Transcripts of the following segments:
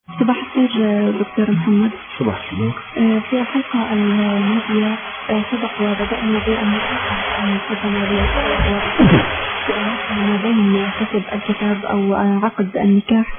صباح الخير دكتور محمد. صباح النور. في الحلقة الماضية سبق وبدأنا ما بين كتب الكتاب أو عقد النكاح.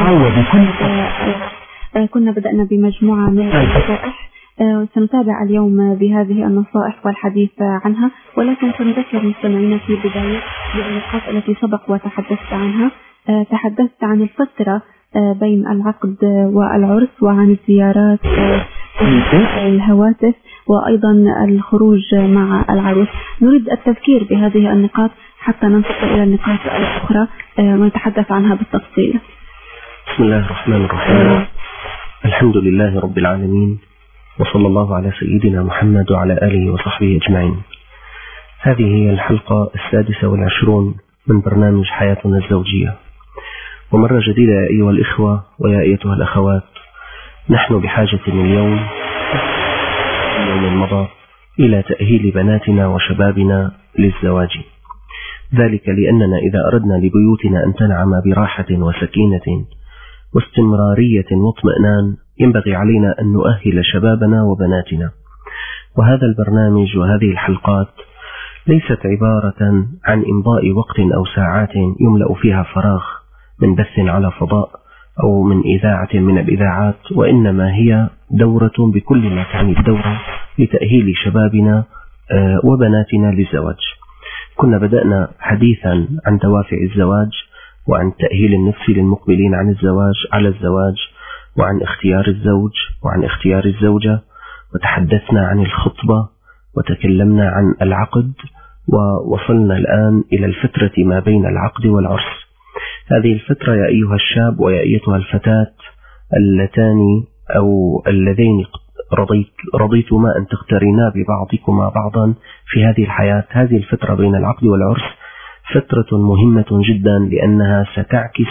كنا بدأنا بمجموعة من النصائح، سنتابع اليوم بهذه النصائح والحديث عنها، ولكن سنذكر مستمعينا في بداية بالنقاط التي سبق وتحدثت عنها. تحدثت عن الفترة بين العقد والعرس، وعن الزيارات، الهواتف، وأيضا الخروج مع العروس. نريد التذكير بهذه النقاط حتى ننتقل إلى النقاط الأخرى ونتحدث عنها بالتفصيل. بسم الله الرحمن الرحيم. الحمد لله رب العالمين، وصلى الله على سيدنا محمد وعلى آله وصحبه أجمعين. هذه هي الحلقة 26 من برنامج حياتنا الزوجية، ومرة جديدة يا أيها الإخوة ويا أيتها الأخوات. نحن بحاجة اليوم المضى إلى تأهيل بناتنا وشبابنا للزواج، ذلك لأننا إذا أردنا لبيوتنا أن تنعم براحة وسكينة واستمرارية واطمئنان ينبغي علينا أن نؤهل شبابنا وبناتنا. وهذا البرنامج وهذه الحلقات ليست عبارة عن إمضاء وقت أو ساعات يملأ فيها فراغ من بث على فضاء أو من إذاعة من الإذاعات، وإنما هي دورة بكل ما تعني الدورة لتأهيل شبابنا وبناتنا للزواج. كنا بدأنا حديثا عن دوافع الزواج، وعن تأهيل النفس للمقبلين على الزواج، وعن اختيار الزوج، وعن اختيار الزوجة، وتحدثنا عن الخطبة، وتكلمنا عن العقد، ووصلنا الآن إلى الفترة ما بين العقد والعرس. هذه الفترة يا أيها الشاب ويا أيتها الفتاة اللتان أو اللذين رضيتما أن تقترنا ببعضكما بعضا في هذه الحياة، هذه الفترة بين العقد والعرس فترة مهمة جدا، لأنها ستعكس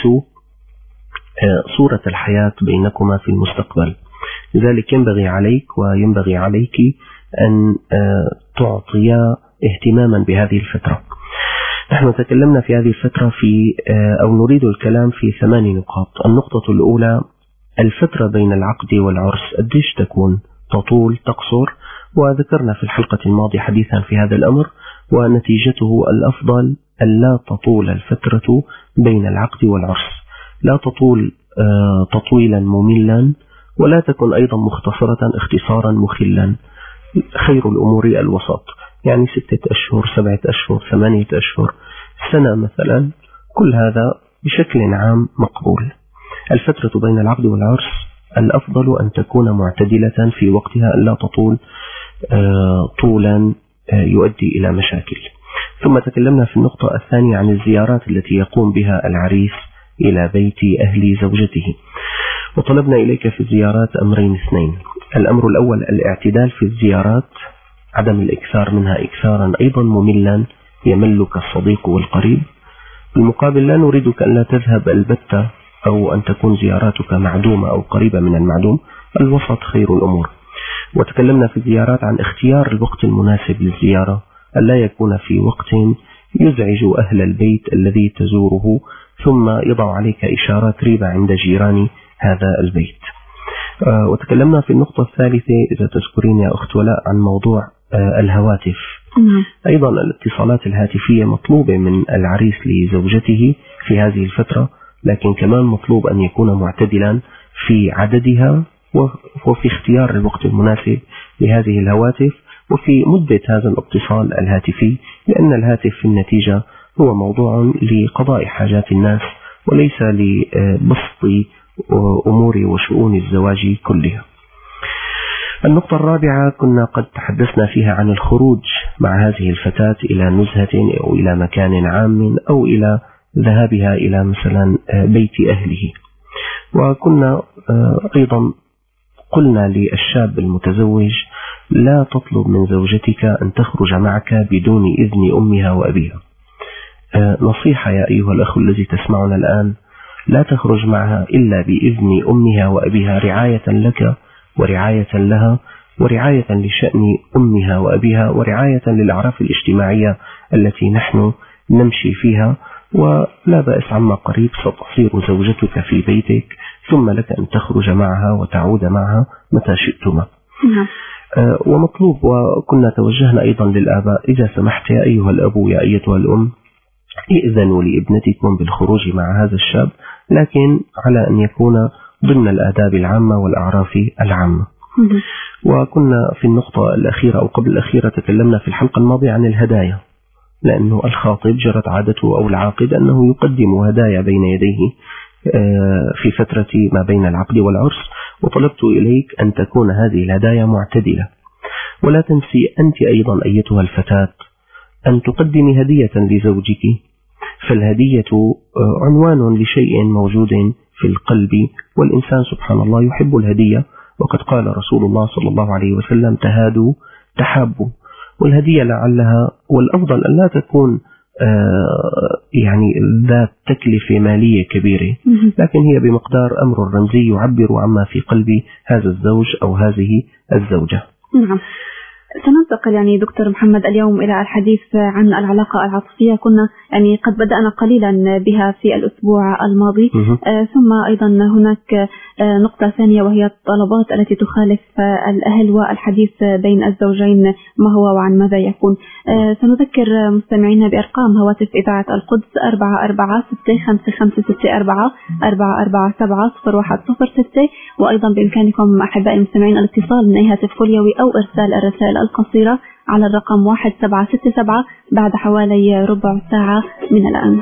صورة الحياة بينكما في المستقبل. لذلك ينبغي عليك وينبغي عليك أن تعطيا اهتماما بهذه الفترة. نحن تكلمنا في هذه الفترة أو نريد الكلام في 8 نقاط. النقطة الأولى: الفترة بين العقد والعرس قديش تكون؟ تطول تقصر؟ وذكرنا في الحلقة الماضية حديثا في هذا الأمر، ونتيجته الأفضل ألا تطول الفترة بين العقد والعرس، لا تطول تطويلا مملا، ولا تكون أيضا مختصرة اختصارا مخلا. خير الأمور الوسط، يعني 6 أشهر، 7 أشهر، 8 أشهر، سنة مثلا، كل هذا بشكل عام مقبول. الفترة بين العقد والعرس الأفضل أن تكون معتدلة في وقتها، ألا تطول طولا يؤدي إلى مشاكل. ثم تكلمنا في النقطة الثانية عن الزيارات التي يقوم بها العريس إلى بيت أهل زوجته، وطلبنا إليك في الزيارات أمرين 2. الأمر الأول الاعتدال في الزيارات، عدم الإكثار منها إكثارا أيضا مملا يملك الصديق والقريب. بالمقابل لا نريدك أن لا تذهب البتة أو أن تكون زياراتك معدومة أو قريبة من المعدوم، الوسط خير الأمور. وتكلمنا في الزيارات عن اختيار الوقت المناسب للزيارة، ألا يكون في وقت يزعج أهل البيت الذي تزوره ثم يضع عليك إشارات ريبة عند جيران هذا البيت. وتكلمنا في النقطة الثالثة إذا تذكرين يا أخت ولاء عن موضوع الهواتف. أيضا الاتصالات الهاتفية مطلوبة من العريس لزوجته في هذه الفترة، لكن كمان مطلوب أن يكون معتدلا في عددها وفي اختيار الوقت المناسب لهذه الهواتف وفي مدة هذا الاتصال الهاتفي، لأن الهاتف في النتيجة هو موضوع لقضاء حاجات الناس وليس لبسط أمور وشؤون الزواج كلها. النقطة الرابعة كنا قد تحدثنا فيها عن الخروج مع هذه الفتاة إلى نزهة أو إلى مكان عام أو إلى ذهابها إلى مثلا بيت أهله. وكنا أيضا قلنا للشاب المتزوج لا تطلب من زوجتك أن تخرج معك بدون إذن أمها وأبيها. نصيحة يا أيها الأخ الذي تسمعنا الآن، لا تخرج معها إلا بإذن أمها وأبيها، رعاية لك ورعاية لها ورعاية لشأن أمها وأبيها ورعاية للأعراف الاجتماعية التي نحن نمشي فيها. ولا بأس عما قريب ستصير زوجتك في بيتك، ثم لك أن تخرج معها وتعود معها متى شئتما. ومطلوب، وكنا توجهنا أيضا للآباء، إذا سمحت يا أيها الأب يا أيتها الأم إذنوا لابنتكم بالخروج مع هذا الشاب، لكن على أن يكون ضمن الآداب العامة والأعراف العامة. وكنا في النقطة الأخيرة أو قبل الأخيرة تكلمنا في الحلقة الماضية عن الهدايا، لأنه الخاطب جرت عادته أو العاقد أنه يقدم هدايا بين يديه في فترة ما بين العقد والعرس، وطلبت إليك أن تكون هذه الهدايا معتدلة. ولا تنسي أنت أيضا أيتها الفتاة أن تقدمي هدية لزوجك، فالهدية عنوان لشيء موجود في القلب، والإنسان سبحان الله يحب الهدية، وقد قال رسول الله صلى الله عليه وسلم تهادوا تحابوا. والهدية لعلها والأفضل أن لا تكون يعني ذات تكلفة مالية كبيرة، لكن هي بمقدار أمر رمزي يعبر عما في قلب هذا الزوج أو هذه الزوجة. نعم. سننتقل يعني دكتور محمد اليوم إلى الحديث عن العلاقة العاطفية. كنا يعني قد بدأنا قليلا بها في الأسبوع الماضي، ثم أيضا هناك نقطة ثانية وهي الطلبات التي تخالف الأهل والحديث بين الزوجين ما هو وعن ماذا يكون. سنذكر مستمعينا بأرقام هواتف إذاعة القدس 4465556447 وأيضا بإمكانكم أحبائي المستمعين الاتصال من أي هاتف فوليوي أو إرسال الرسائل القصيرة على الرقم 1767 بعد حوالي ربع ساعة من الآن.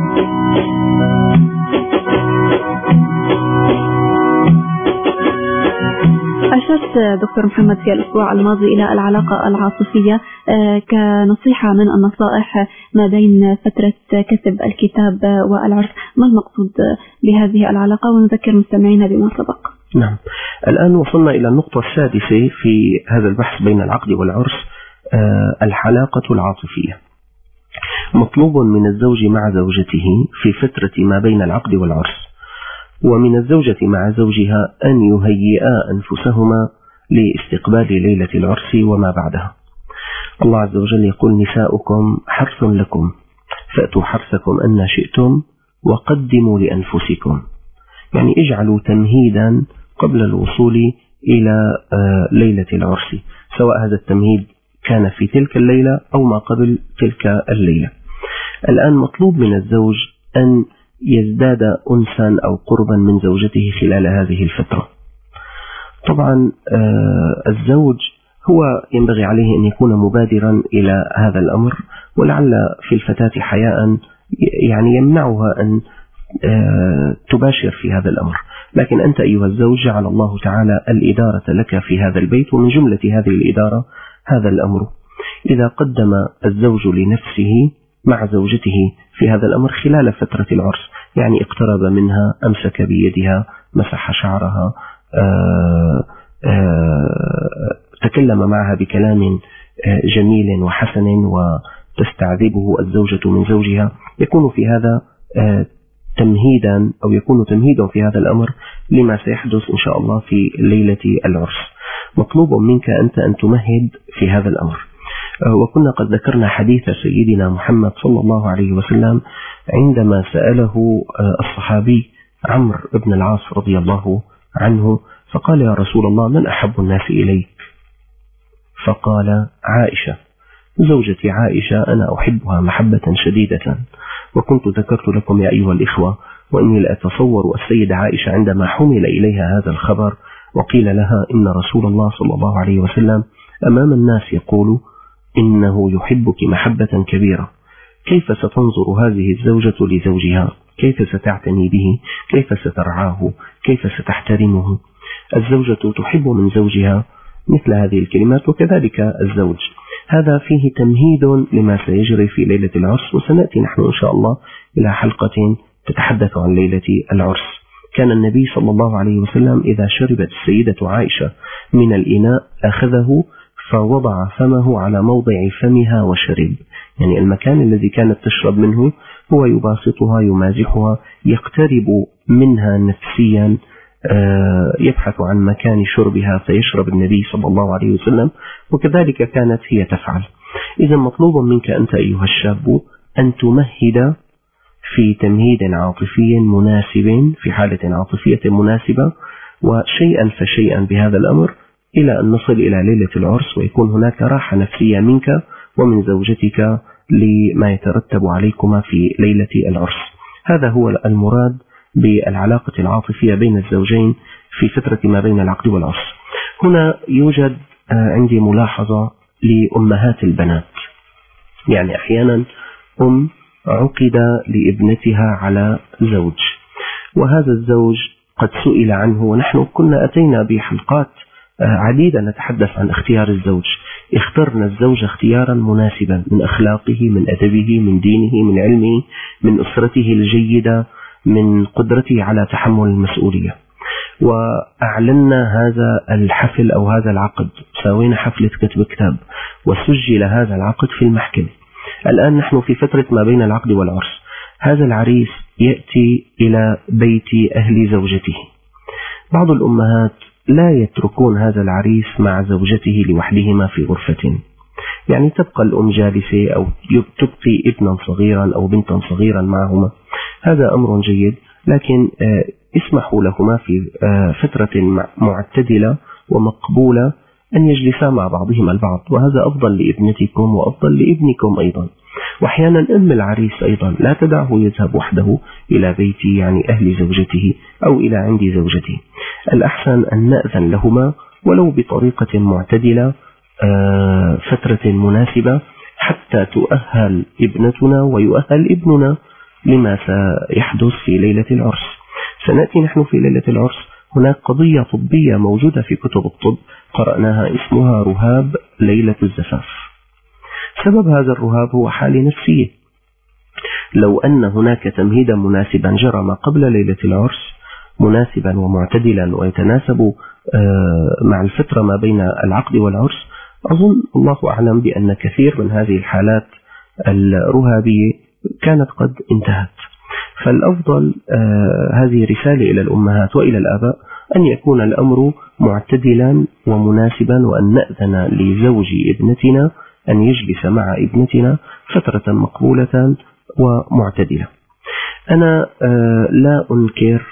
أشرت دكتور محمد في الأسبوع الماضي إلى العلاقة العاطفية كنصيحة من النصائح ما بين فترة كتب الكتاب والعرس. ما المقصود بهذه العلاقة؟ ونذكر مستمعينا بما سبق. نعم، الآن وصلنا إلى النقطة السادسة في هذا البحث بين العقد والعرس، العلاقة العاطفية. مطلوب من الزوج مع زوجته في فترة ما بين العقد والعرس، ومن الزوجة مع زوجها أن يهيئا أنفسهما لاستقبال ليلة العرس وما بعدها. الله عز وجل يقول نساؤكم حرث لكم فأتوا حرثكم أن شئتم وقدموا لأنفسكم، يعني اجعلوا تمهيدا قبل الوصول إلى ليلة العرس، سواء هذا التمهيد كان في تلك الليلة أو ما قبل تلك الليلة. الآن مطلوب من الزوج أن يزداد أنسا أو قربا من زوجته خلال هذه الفترة. طبعا الزوج هو ينبغي عليه أن يكون مبادرا إلى هذا الأمر، ولعل في الفتاة حياء يعني يمنعها أن تباشر في هذا الأمر، لكن أنت أيها الزوج جعل الله تعالى الإدارة لك في هذا البيت، ومن جملة هذه الإدارة هذا الأمر. إذا قدم الزوج لنفسه مع زوجته في هذا الأمر خلال فترة العرس، يعني اقترب منها، أمسك بيدها، مسح شعرها، تكلم معها بكلام جميل وحسن وتستعذبه الزوجة من زوجها، يكون في هذا تمهيدا أو يكون تمهيدا في هذا الأمر لما سيحدث إن شاء الله في ليلة العرس. مطلوب منك أنت أن تمهد في هذا الأمر. وكنا قد ذكرنا حديث سيدنا محمد صلى الله عليه وسلم عندما سأله الصحابي عمرو بن العاص رضي الله عنه، فقال يا رسول الله من أحب الناس إليك؟ فقال عائشة، زوجتي عائشة أنا أحبها محبة شديدة. وكنت ذكرت لكم يا أيها الإخوة وإني لأتصور السيدة عائشة عندما حمل إليها هذا الخبر وقيل لها إن رسول الله صلى الله عليه وسلم أمام الناس يقول إنه يحبك محبة كبيرة، كيف ستنظر هذه الزوجة لزوجها؟ كيف ستعتني به؟ كيف سترعاه؟ كيف ستحترمه؟ الزوجة تحب من زوجها مثل هذه الكلمات، وكذلك الزوج. هذا فيه تمهيد لما سيجري في ليلة العرس، وسنأتي نحن إن شاء الله إلى حلقة تتحدث عن ليلة العرس. كان النبي صلى الله عليه وسلم إذا شربت السيدة عائشة من الإناء أخذه فوضع فمه على موضع فمها وشرب، يعني المكان الذي كانت تشرب منه هو يباسطها يمازحها، يقترب منها نفسيا، يبحث عن مكان شربها فيشرب النبي صلى الله عليه وسلم، وكذلك كانت هي تفعل. إذا مطلوب منك أنت أيها الشاب أن تمهد في تمهيد عاطفي مناسب، في حالة عاطفية مناسبة، وشيئا فشيئا بهذا الأمر إلى أن نصل إلى ليلة العرس، ويكون هناك راحة نفسية منك ومن زوجتك لما يترتب عليكما في ليلة العرس. هذا هو المراد بالعلاقة العاطفية بين الزوجين في فترة ما بين العقد والعرس. هنا يوجد عندي ملاحظة لأمهات البنات. يعني أحيانا عقد لابنتها على زوج، وهذا الزوج قد سئل عنه، ونحن كنا أتينا بحلقات عديدة نتحدث عن اختيار الزوج. اخترنا الزوج اختيارا مناسبا من أخلاقه، من أدبه، من دينه، من علمه، من أسرته الجيدة، من قدرته على تحمل المسؤولية. وأعلنا هذا الحفل أو هذا العقد، سوينا حفلة كتب كتاب، وسجل هذا العقد في المحكمة. الآن نحن في فترة ما بين العقد والعرس. هذا العريس يأتي إلى بيت أهل زوجته. بعض الأمهات لا يتركون هذا العريس مع زوجته لوحدهما في غرفة، يعني تبقى الأم جالسة أو تبقي ابنا صغيرا أو بنتا صغيرا معهما. هذا أمر جيد، لكن اسمحوا لهما في فترة معتدلة ومقبولة أن يجلسا مع بعضهما البعض، وهذا أفضل لابنتكم وأفضل لابنكم أيضا. وأحيانا أم العريس أيضا لا تدعه يذهب وحده إلى بيت يعني أهل زوجته أو إلى عند زوجته. الأحسن أن نأذن لهما ولو بطريقة معتدلة فترة مناسبة حتى تؤهل ابنتنا ويؤهل ابننا لما سيحدث في ليلة العرس. سنأتي نحن في ليلة العرس، هناك قضية طبية موجودة في كتب الطب قرأناها اسمها رهاب ليلة الزفاف. سبب هذا الرهاب هو حالة نفسية. لو أن هناك تمهيدا مناسبا جرى ما قبل ليلة العرس مناسبا ومعتدلا ويتناسب مع الفترة ما بين العقد والعرس، أظن الله أعلم بأن كثير من هذه الحالات الرهابية كانت قد انتهت. فالأفضل هذه رسالة إلى الأمهات وإلى الآباء أن يكون الأمر معتدلا ومناسبا، وأن نأذن لزوج ابنتنا أن يجلس مع ابنتنا فترة مقبولة ومعتدلة. أنا لا أنكر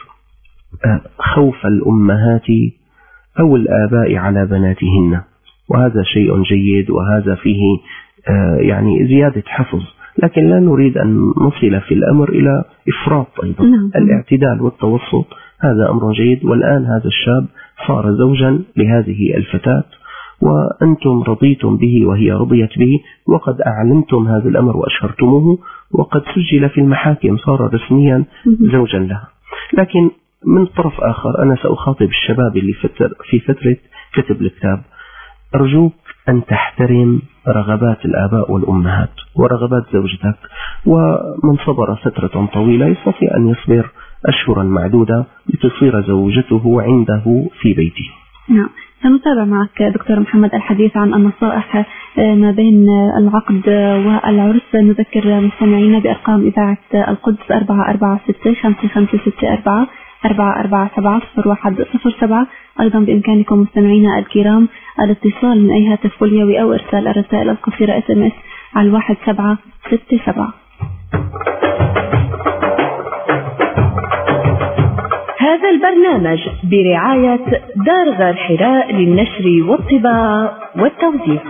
خوف الأمهات أو الآباء على بناتهن، وهذا شيء جيد، وهذا فيه يعني زيادة حفظ، لكن لا نريد أن نصل في الأمر إلى إفراط أيضا. الاعتدال والتوسط هذا أمر جيد. والآن هذا الشاب صار زوجا لهذه الفتاة، وأنتم رضيتم به وهي رضيت به، وقد أعلنتم هذا الأمر وأشهرتموه، وقد سجل في المحاكم، صار رسميا زوجا لها. لكن من طرف آخر أنا سأخاطب الشباب اللي في فترة كتب الكتاب. أرجوك أن تحترم رغبات الآباء والأمهات ورغبات زوجتك، ومن صبر فترة طويلة يستطيع أن يصبر أشهرا معدودة لتصير زوجته عنده في بيته. نعم، سنتابع معك دكتور محمد الحديث عن النصائح ما بين العقد والعرس. نذكر مستمعينا بأرقام إذاعة القدس 446-5564 447-0107. أيضا بإمكانكم مستمعينا الكرام الاتصال من أي هاتف فوليوي أو إرسال الرسائل القصيرة SMS على 1767. هذا البرنامج برعاية دار غار حراء للنشر والطباعة والتوزيع.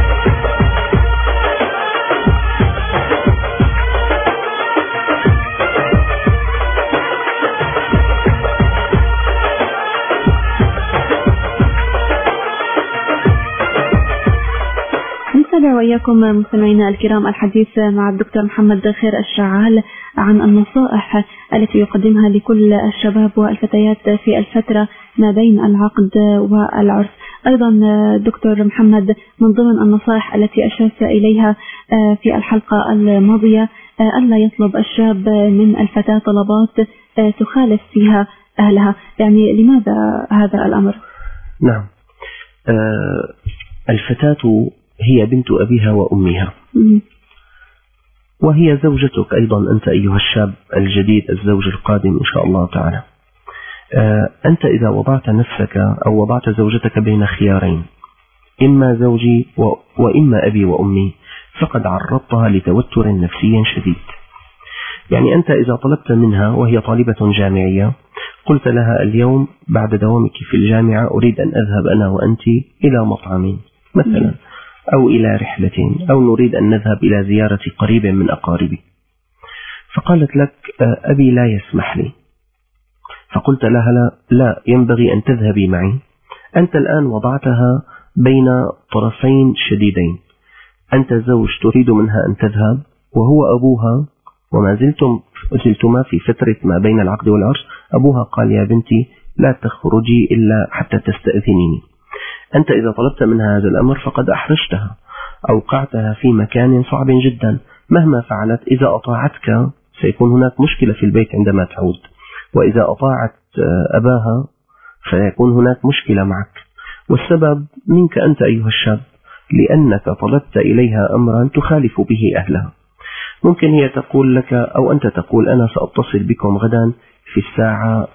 نتابع وإياكم مستمعينا الكرام الحديث مع الدكتور محمد خير الشعال عن النصائح التي يقدمها لكل الشباب والفتيات في الفترة ما بين العقد والعرس. أيضا دكتور محمد، من ضمن النصائح التي أشرت إليها في الحلقة الماضية ألا يطلب الشاب من الفتاة طلبات تخالف فيها أهلها، يعني لماذا هذا الأمر؟ نعم، الفتاة هي بنت أبيها وأمها، وهي زوجتك أيضا أنت أيها الشاب الجديد الزوج القادم إن شاء الله تعالى. أنت إذا وضعت نفسك أو وضعت زوجتك بين خيارين، إما زوجي وإما أبي وأمي، فقد عرضتها لتوتر نفسي شديد. يعني أنت إذا طلبت منها وهي طالبة جامعية قلت لها اليوم بعد دوامك في الجامعة أريد أن أذهب أنا وأنت إلى مطعم مثلا أو إلى رحلة أو نريد أن نذهب إلى زيارة قريب من أقاربي، فقالت لك أبي لا يسمح لي، فقلت لها لا ينبغي أن تذهبي معي. أنت الآن وضعتها بين طرفين شديدين، أنت زوج تريد منها أن تذهب وهو أبوها وما زلتما في فترة ما بين العقد والعرس، أبوها قال يا بنتي لا تخرجي إلا حتى تستأذنيني. أنت إذا طلبت منها هذا الأمر فقد أحرجتها، أوقعتها في مكان صعب جدا، مهما فعلت إذا أطاعتك سيكون هناك مشكلة في البيت عندما تعود، وإذا أطاعت أباها فيكون هناك مشكلة معك، والسبب منك أنت أيها الشاب، لأنك طلبت إليها أمرا تخالف به أهلها. ممكن هي تقول لك أو أنت تقول أنا سأتصل بكم غدا في الساعة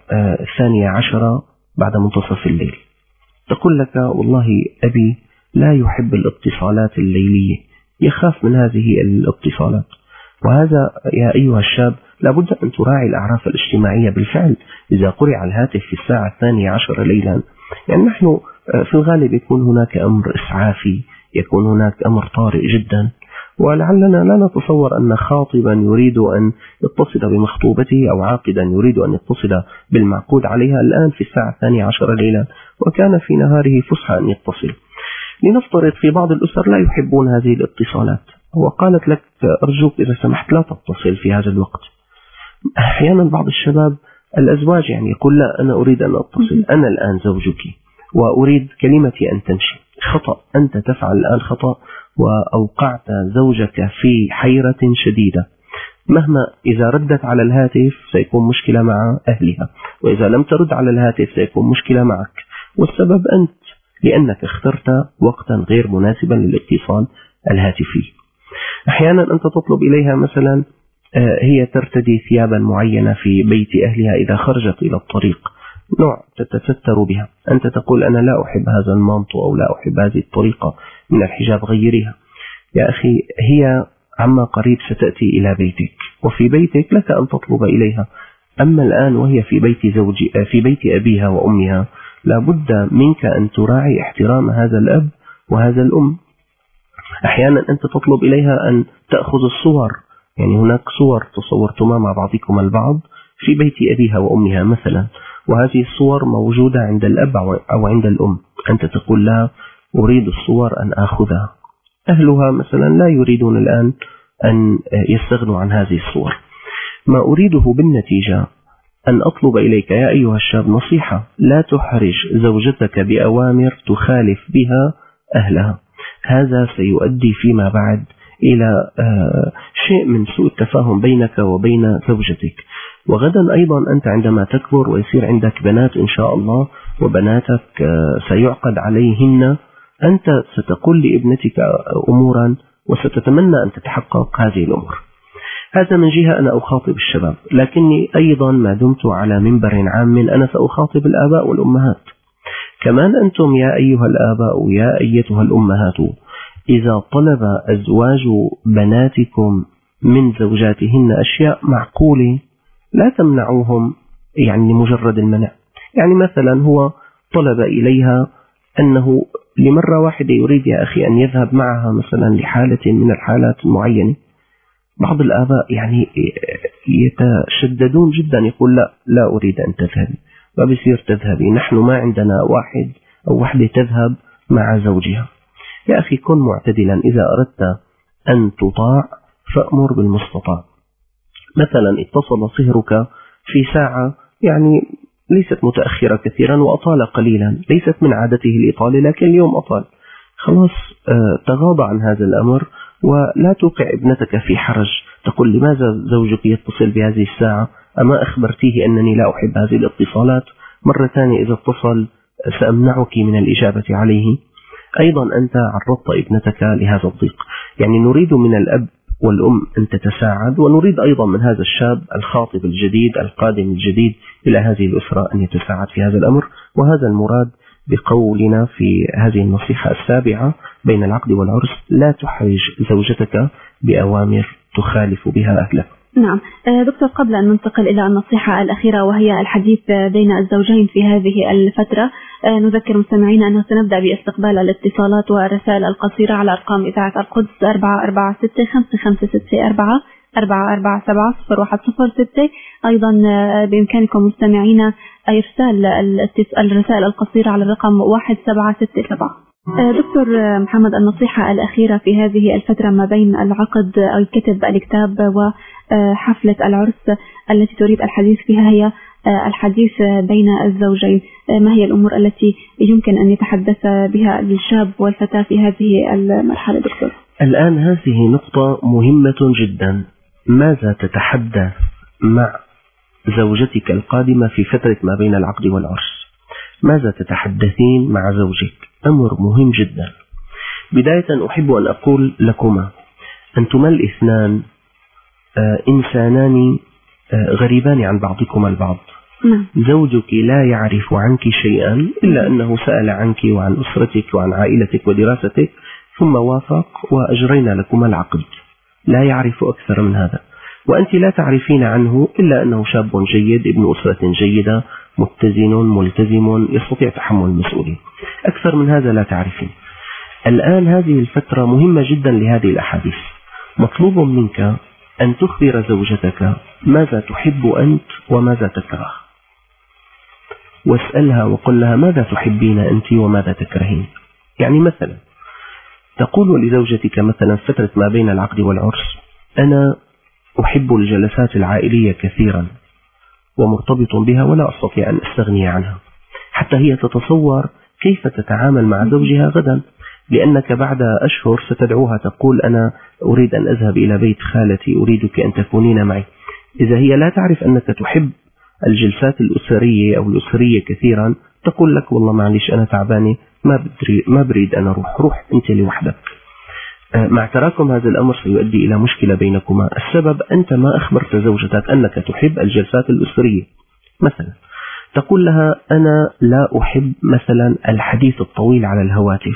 12 بعد منتصف الليل، تقول لك والله أبي لا يحب الاتصالات الليلية، يخاف من هذه الاتصالات. وهذا يا أيها الشاب لابد أن تراعي الأعراف الاجتماعية. بالفعل إذا قرع الهاتف في الساعة 12 ليلا، يعني نحن في الغالب يكون هناك أمر إسعافي، يكون هناك أمر طارئ جدا، ولعلنا لا نتصور أن خاطبا يريد أن يتصل بمخطوبته أو عاقدا يريد أن يتصل بالمعقود عليها الآن في الساعة 12 ليلا وكان في نهاره فسحة أن يتصل. لنفترض في بعض الأسر لا يحبون هذه الاتصالات، وقالت لك أرجوك إذا سمحت لا تتصل في هذا الوقت. أحيانا بعض الشباب الأزواج يعني يقول لا أنا أريد أن أتصل، أنا الآن زوجك وأريد كلمتي أن تمشي. خطأ، أنت تفعل الآن خطأ وأوقعت زوجك في حيرة شديدة. مهما إذا ردت على الهاتف سيكون مشكلة مع أهلها، وإذا لم ترد على الهاتف سيكون مشكلة معك، والسبب أنت لأنك اخترت وقتا غير مناسبا للاتصال الهاتفي. أحيانا أنت تطلب إليها مثلا هي ترتدي ثيابا معينة في بيت أهلها إذا خرجت إلى الطريق، نوع تتستر بها، أنت تقول أنا لا أحب هذا المانطو أو لا أحب هذه الطريقة من الحجاب، غيرها. يا أخي هي عما قريب ستأتي إلى بيتك، وفي بيتك لك أن تطلب إليها، أما الآن وهي في بيت أبيها وأمها لابد منك أن تراعي احترام هذا الأب وهذا الأم. أحيانا أنت تطلب إليها أن تأخذ الصور، يعني هناك صور تصورتما مع بعضكما البعض في بيت أبيها وأمها مثلا، وهذه الصور موجودة عند الأب أو عند الأم، أنت تقول لها أريد الصور أن أخذها. أهلها مثلا لا يريدون الآن أن يستغنوا عن هذه الصور. ما أريده بالنتيجة أن أطلب إليك يا أيها الشاب نصيحة، لا تحرج زوجتك بأوامر تخالف بها أهلها، هذا سيؤدي فيما بعد إلى شيء من سوء التفاهم بينك وبين زوجتك. وغدا أيضا أنت عندما تكبر ويصير عندك بنات إن شاء الله، وبناتك سيعقد عليهن، أنت ستقول لابنتك أمورا وستتمنى أن تتحقق هذه الأمور. هذا من جهة أنا أخاطب الشباب، لكني أيضا ما دمت على منبر عام أنا سأخاطب الآباء والأمهات كمان. أنتم يا أيها الآباء يا أيتها الأمهات، إذا طلب أزواج بناتكم من زوجاتهن أشياء معقولة لا تمنعوهم يعني لمجرد المنع. يعني مثلا هو طلب إليها أنه لمرة واحدة يريد يا أخي أن يذهب معها مثلا لحالة من الحالات المعينة، بعض الآباء يعني يتشددون جدا، يقول لا أريد أن تذهبي، فبصير تذهبي، نحن ما عندنا واحد أو وحدة تذهب مع زوجها. يا أخي كن معتدلا، إذا أردت أن تطاع فأمر بالمستطاع. مثلا اتصل صهرك في ساعة يعني ليست متأخرة كثيرا وأطال قليلا، ليست من عادته الإطالة لكن اليوم أطال، خلاص تغاضى عن هذا الأمر ولا توقع ابنتك في حرج. تقول لماذا زوجك يتصل بهذه الساعة؟ أما أخبرتيه أنني لا أحب هذه الاتصالات؟ مرة ثانية إذا اتصل سأمنعك من الإجابة عليه. أيضا أنت عرضت ابنتك لهذا الضيق. يعني نريد من الأب والأم أن تتساعد، ونريد أيضا من هذا الشاب الخاطب الجديد القادم الجديد إلى هذه الأسرة أن يتساعد في هذا الأمر. وهذا المراد بقولنا في هذه النصيحة السابعة بين العقد والعرس: لا تحرج زوجتك بأوامر تخالف بها أهلك. نعم دكتور، قبل أن ننتقل إلى النصيحة الأخيرة وهي الحديث بين الزوجين في هذه الفترة، نذكر مستمعينا أنه سنبدأ باستقبال الاتصالات والرسائل القصيرة على أرقام إذاعة القدس 446-556-4447-01006. أيضا بإمكانكم مستمعينا إرسال الرسائل القصيرة على الرقم 1767. دكتور محمد، النصيحة الأخيرة في هذه الفترة ما بين العقد أو كتب الكتاب وحفلة العرس التي تريد الحديث فيها هي الحديث بين الزوجين. ما هي الأمور التي يمكن أن يتحدث بها الشاب والفتاة في هذه المرحلة دكتور؟ الآن هذه نقطة مهمة جدا. ماذا تتحدث مع زوجتك القادمة في فترة ما بين العقد والعرس؟ ماذا تتحدثين مع زوجك؟ أمر مهم جدا. بداية أحب أن أقول لكما أنتما الاثنان إنسانان غريبان عن بعضكما البعض. زوجك لا يعرف عنك شيئا إلا أنه سأل عنك وعن أسرتك وعن عائلتك ودراستك ثم وافق وأجرينا لكما العقد. لا يعرف أكثر من هذا. وأنت لا تعرفين عنه إلا أنه شاب جيد، ابن أسرة جيدة، متزن ملتزم، يستطيع تحمل المسؤولية. أكثر من هذا لا تعرفين. الآن هذه الفترة مهمة جدا لهذه الأحاديث. مطلوب منك أن تخبر زوجتك ماذا تحب أنت وماذا تكره، واسألها وقل لها ماذا تحبين أنت وماذا تكرهين. يعني مثلا تقول لزوجتك مثلا فترة ما بين العقد والعرس: أنا أحب الجلسات العائلية كثيرا ومرتبط بها ولا أستطيع أن أستغني عنها، حتى هي تتصور كيف تتعامل مع زوجها غدا، لأنك بعد أشهر ستدعوها تقول: أنا أريد أن أذهب إلى بيت خالتي، أريدك أن تكونين معي. إذا هي لا تعرف أنك تحب الجلسات الأسرية أو الأسرية كثيرا، تقول لك: والله معلش أنا تعبانة، ما بريد أنا روح أنت لوحدك. مع تراكم هذا الأمر سيؤدي إلى مشكلة بينكما. السبب أنت ما أخبرت زوجتك أنك تحب الجلسات الأسرية. مثلا تقول لها: أنا لا أحب مثلا الحديث الطويل على الهواتف.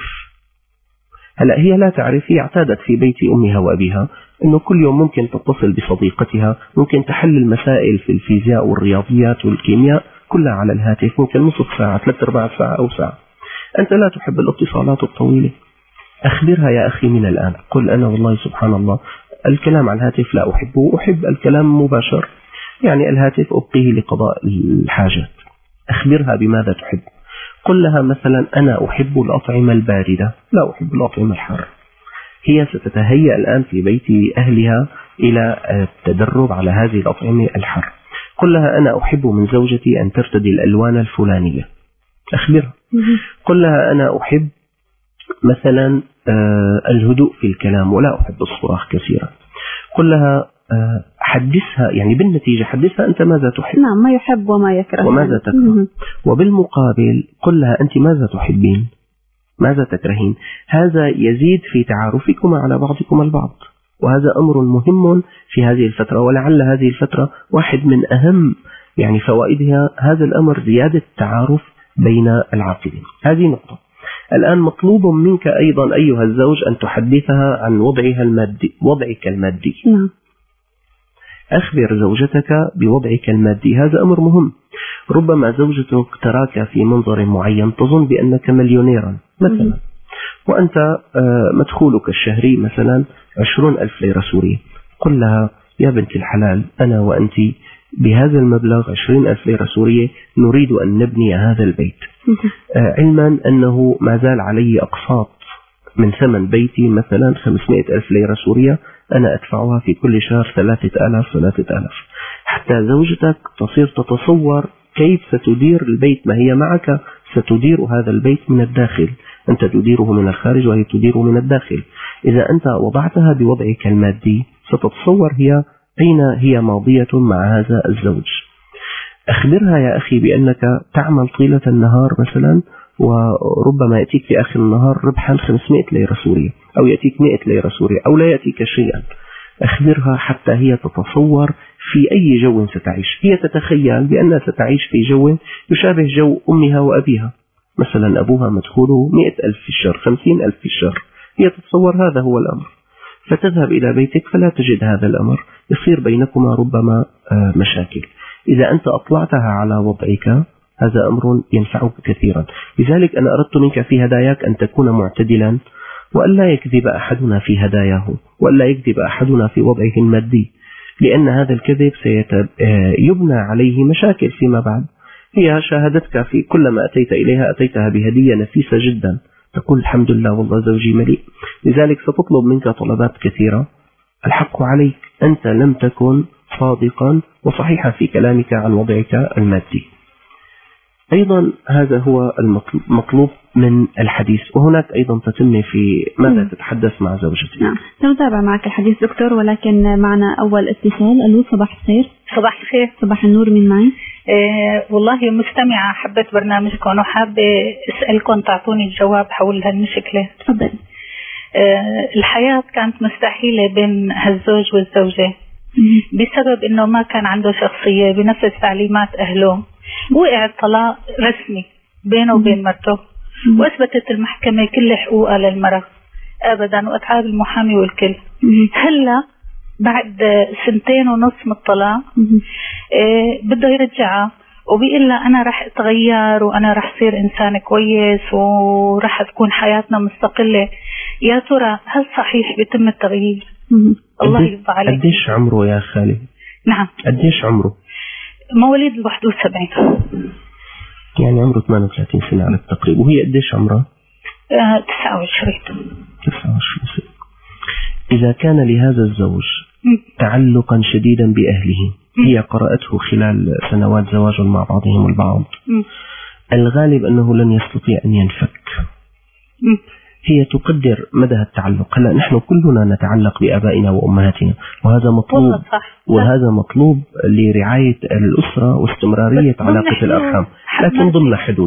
هلا هي لا تعرف، هي اعتادت في بيت أمها وأبيها أنه كل يوم ممكن تتصل بصديقتها، ممكن تحل المسائل في الفيزياء والرياضيات والكيمياء كلها على الهاتف، ممكن نصف ساعة 3/4 ساعة أو ساعة. أنت لا تحب الاتصالات الطويلة. أخبرها يا أخي من الآن، قل: أنا والله سبحان الله الكلام على الهاتف لا أحبه، أحب الكلام مباشر، يعني الهاتف أبقيه لقضاء الحاجات. أخبرها بماذا تحب. قل لها مثلا: أنا أحب الأطعمة الباردة، لا أحب الأطعمة الحارة. هي ستتهيأ الآن في بيت أهلها إلى التدرب على هذه الأطعمة الحارة. قل لها: أنا أحب من زوجتي أن ترتدي الألوان الفلانية. أخبرها. قل لها: أنا أحب مثلا الهدوء في الكلام ولا أحب الصراخ كثيرا. قل لها حدثها، يعني بالنتيجة حدثها أنت ماذا تحب، نعم، ما يحب وما يكره وماذا تكره. وبالمقابل قل لها: أنت ماذا تحبين، ماذا تكرهين. هذا يزيد في تعارفكما على بعضكم البعض، وهذا أمر مهم في هذه الفترة. ولعل هذه الفترة واحد من أهم يعني فوائدها هذا الأمر، زيادة التعارف بين العاقلين. هذه نقطة. الآن مطلوب منك أيضا أيها الزوج أن تحدثها عن وضعك المادي. أخبر زوجتك بوضعك المادي، هذا أمر مهم. ربما زوجتك تراك في منظر معين، تظن بأنك مليونيرا مثلا، وأنت مدخولك الشهري مثلا 20,000 ليرة سورية. قل لها: يا بنت الحلال، أنا وأنت بهذا المبلغ 20,000 ليرة سورية نريد أن نبني هذا البيت، علما أنه ما زال علي أقساط من ثمن بيتي مثلا 500,000 ليرة سورية، أنا أدفعها في كل شهر 3,000. حتى زوجتك تصير تتصور كيف ستدير البيت، ما هي معك ستدير هذا البيت من الداخل، أنت تديره من الخارج وهي تديره من الداخل. إذا أنت وضعتها بوضعك المادي ستتصور هي أين هي ماضية مع هذا الزوج. أخبرها يا أخي بأنك تعمل طيلة النهار مثلا، وربما يأتيك في آخر النهار ربحا 500 ليرة سورية، أو يأتيك 100 ليرة سورية، أو لا يأتيك شيئا. أخبرها حتى هي تتصور في أي جو ستعيش. هي تتخيل بأنها ستعيش في جو يشابه جو أمها وأبيها، مثلا أبوها مدخوله 100,000 في الشهر، 50,000 في الشهر، هي تتصور هذا هو الأمر. فتذهب إلى بيتك فلا تجد هذا الأمر، يصير بينكما ربما مشاكل. إذا أنت أطلعتها على وضعك هذا أمر ينفعك كثيرا. لذلك أنا أردت منك في هداياك أن تكون معتدلا، وألا يكذب أحدنا في هداياه، وألا يكذب أحدنا في وضعه المادي، لأن هذا الكذب سيبنى عليه مشاكل فيما بعد. هي شاهدتك في كلما أتيت إليها أتيتها بهدية نفيسة جدا، تقول الحمد لله والله زوجي مليء، لذلك ستطلب منك طلبات كثيرة. الحق عليك، أنت لم تكن صادقا وصحيحا في كلامك عن وضعك المادي. أيضا هذا هو المطلوب من الحديث. وهناك أيضا تتم في ماذا تتحدث مع زوجتك. نعم، سنتابع معك الحديث دكتور، ولكن معنا أول اتصال. ألو، صباح الخير. صباح الخير. صباح النور، من معي؟ والله مستمعة حبيت برنامجكم وحابة أسألكم تعطوني الجواب حول هالمشكلة. تفضل. الحياة كانت مستحيلة بين هالزوج والزوجة بسبب إنه ما كان عنده شخصية بنفذ تعليمات أهله. وقع الطلاق رسمي بينه وبين مرته، وأثبتت المحكمة كل حقوقها للمرأة أبدا، وأتعاب المحامي والكل. هلا بعد 2.5 من الطلاق بده يرجعها، وبيقول لها أنا رح أتغير وأنا رح صير إنسان كويس ورح تكون حياتنا مستقلة. يا ترى هل صحيح بيتم التغيير؟ الله يرضى عليك. قديش عمره يا خالد؟ نعم. قديش عمره؟ مواليد 71. يعني عمره 38 سنة على التقريب. وهي قديش عمرها؟ 29. سنة. إذا كان لهذا الزوج تعلقا شديدا بأهله، هي قرأته خلال سنوات زواجهم مع بعضهم البعض، الغالب أنه لن يستطيع أن ينفك. هي تقدر مدى التعلق. هلا نحن كلنا نتعلق بآبائنا وأمهاتنا، وهذا مطلوب، وهذا مطلوب لرعاية الأسرة واستمرارية علاقة الأرحام، لكن ضمن حدود.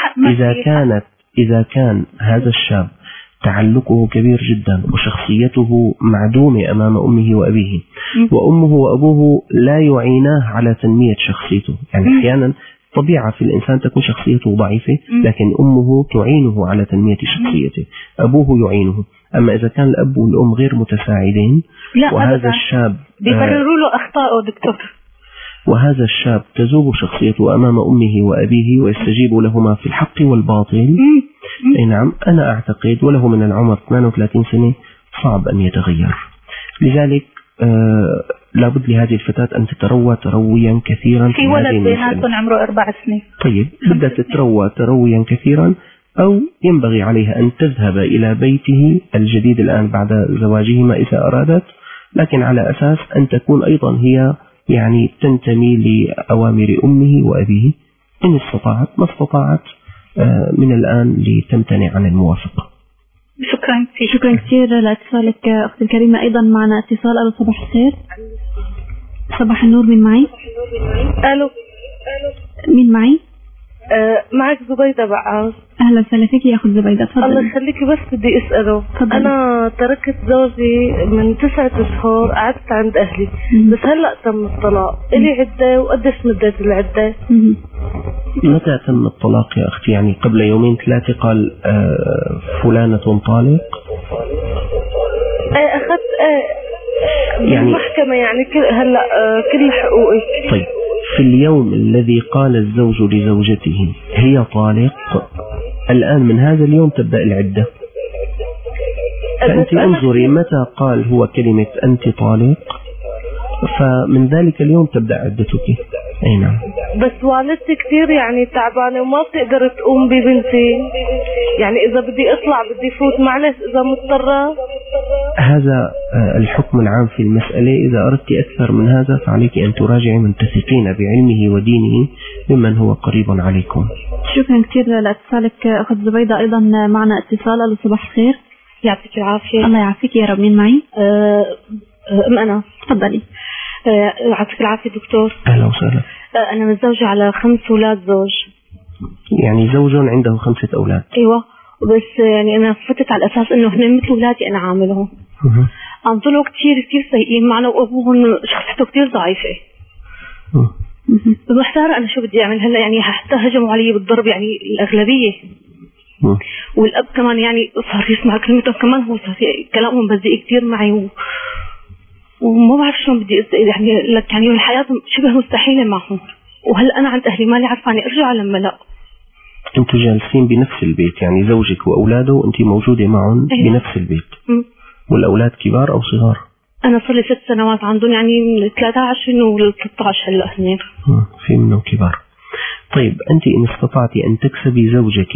إذا كان هذا الشاب تعلقه كبير جدا وشخصيته معدومة أمام أمه وأبيه، وأمه وأبوه لا يعيناه على تنمية شخصيته، يعني أحيانا طبيعة في الإنسان تكون شخصيته ضعيفة، لكن أمه تعينه على تنمية شخصيته، أبوه يعينه. أما إذا كان الأب والأم غير متساعدين، وهذا الشاب بيبرروا له أخطاءه دكتور، وهذا الشاب تذوب شخصيته أمام أمه وأبيه ويستجيب لهما في الحق والباطل، أي نعم، أنا أعتقد وله من العمر 38 سنة صعب أن يتغير. لذلك لابد لهذه الفتاة أن تتروى ترويا كثيرا. في ولد بيناتهم عمره 4 سنين. طيب، بدها تتروى ترويا كثيرا، أو ينبغي عليها أن تذهب إلى بيته الجديد الآن بعد زواجهما إذا أرادت، لكن على أساس أن تكون أيضا هي يعني تنتمي لأوامر أمه وأبيه إن استطاعت. ما استطاعت من الآن لتمتنع عن الموافقة. شكرا كثير لاتصالك أختي الكريمة. أيضا معنا اتصال. ألو، صباح الخير. صباح النور، من معي؟ ألو، مين معي؟ معك زبيدة بقى. أهلا وسهلا فيك يا أخت زبيدة، تفضل. الله يخليكي، بس بدي أسأله. أنا تركت زوجي من 9 أشهر، قعدت عند أهلي، بس هلأ تم الطلاق. إلي عدة، وقديش مدة العدة؟ متى تم الطلاق يا أختي؟ يعني قبل 2-3 قال فلانة طالق. أخذت يعني المحكمة، يعني هلأ كل حقوقي. طيب، في اليوم الذي قال الزوج لزوجته هي طالق، الآن من هذا اليوم تبدأ العدة. فأنت انظري متى قال هو كلمة أنت طالق، فمن ذلك اليوم تبدأ عدتك. أي نعم. بس والدتي كثير يعني تعبانة وما بتقدر تقوم ببنتي، يعني إذا بدي أطلع بدي فوت، معلش إذا مضطرة. هذا الحكم العام في المسألة. إذا أردت أكثر من هذا فعليك أن تراجعي من تثقين بعلمه ودينه ممن هو قريب عليكم. شكرا كثير لاتصالك أخت زبيدة. أيضا معنا اتصال. ألو، صباح الخير. يعطيك العافية. الله يعافيك يا رب. مين معي؟ أنا. تفضلي. يعطيك العافية دكتور. أهلا وسهلا. أنا متزوجة على 5 أولاد زوج. يعني زوج عنده 5 أولاد. أيوة، بس يعني أنا فتت على أساس إنه هن مثل أولادي أنا عاملهم. عم طلعوا كتير سيئين معنا، وأبوهم شخصيته كتير ضعيفة. محتارة أنا شو بدي أعمل هلا. يعني حتى هجموا علي بالضرب، يعني الأغلبية. والأب كمان يعني صار يسمع كلمته، كمان هو صار كلامهم بذيء كتير معي وما بعرف شلون بدي يعني لك يعني الحياة شبه مستحيلة معهم. وهلا أنا عند أهلي مالي عارفة يعني أرجع لما لا. أنتوا جالسين بنفس البيت يعني زوجك وأولاده وأنت موجودة معهم بنفس البيت. والأولاد كبار أو صغار؟ أنا صار لي 6 سنوات عندهم يعني من 23 و 13 هلا هنين. في منهم كبار. طيب أنت إن استطعتي أن تكسبي زوجك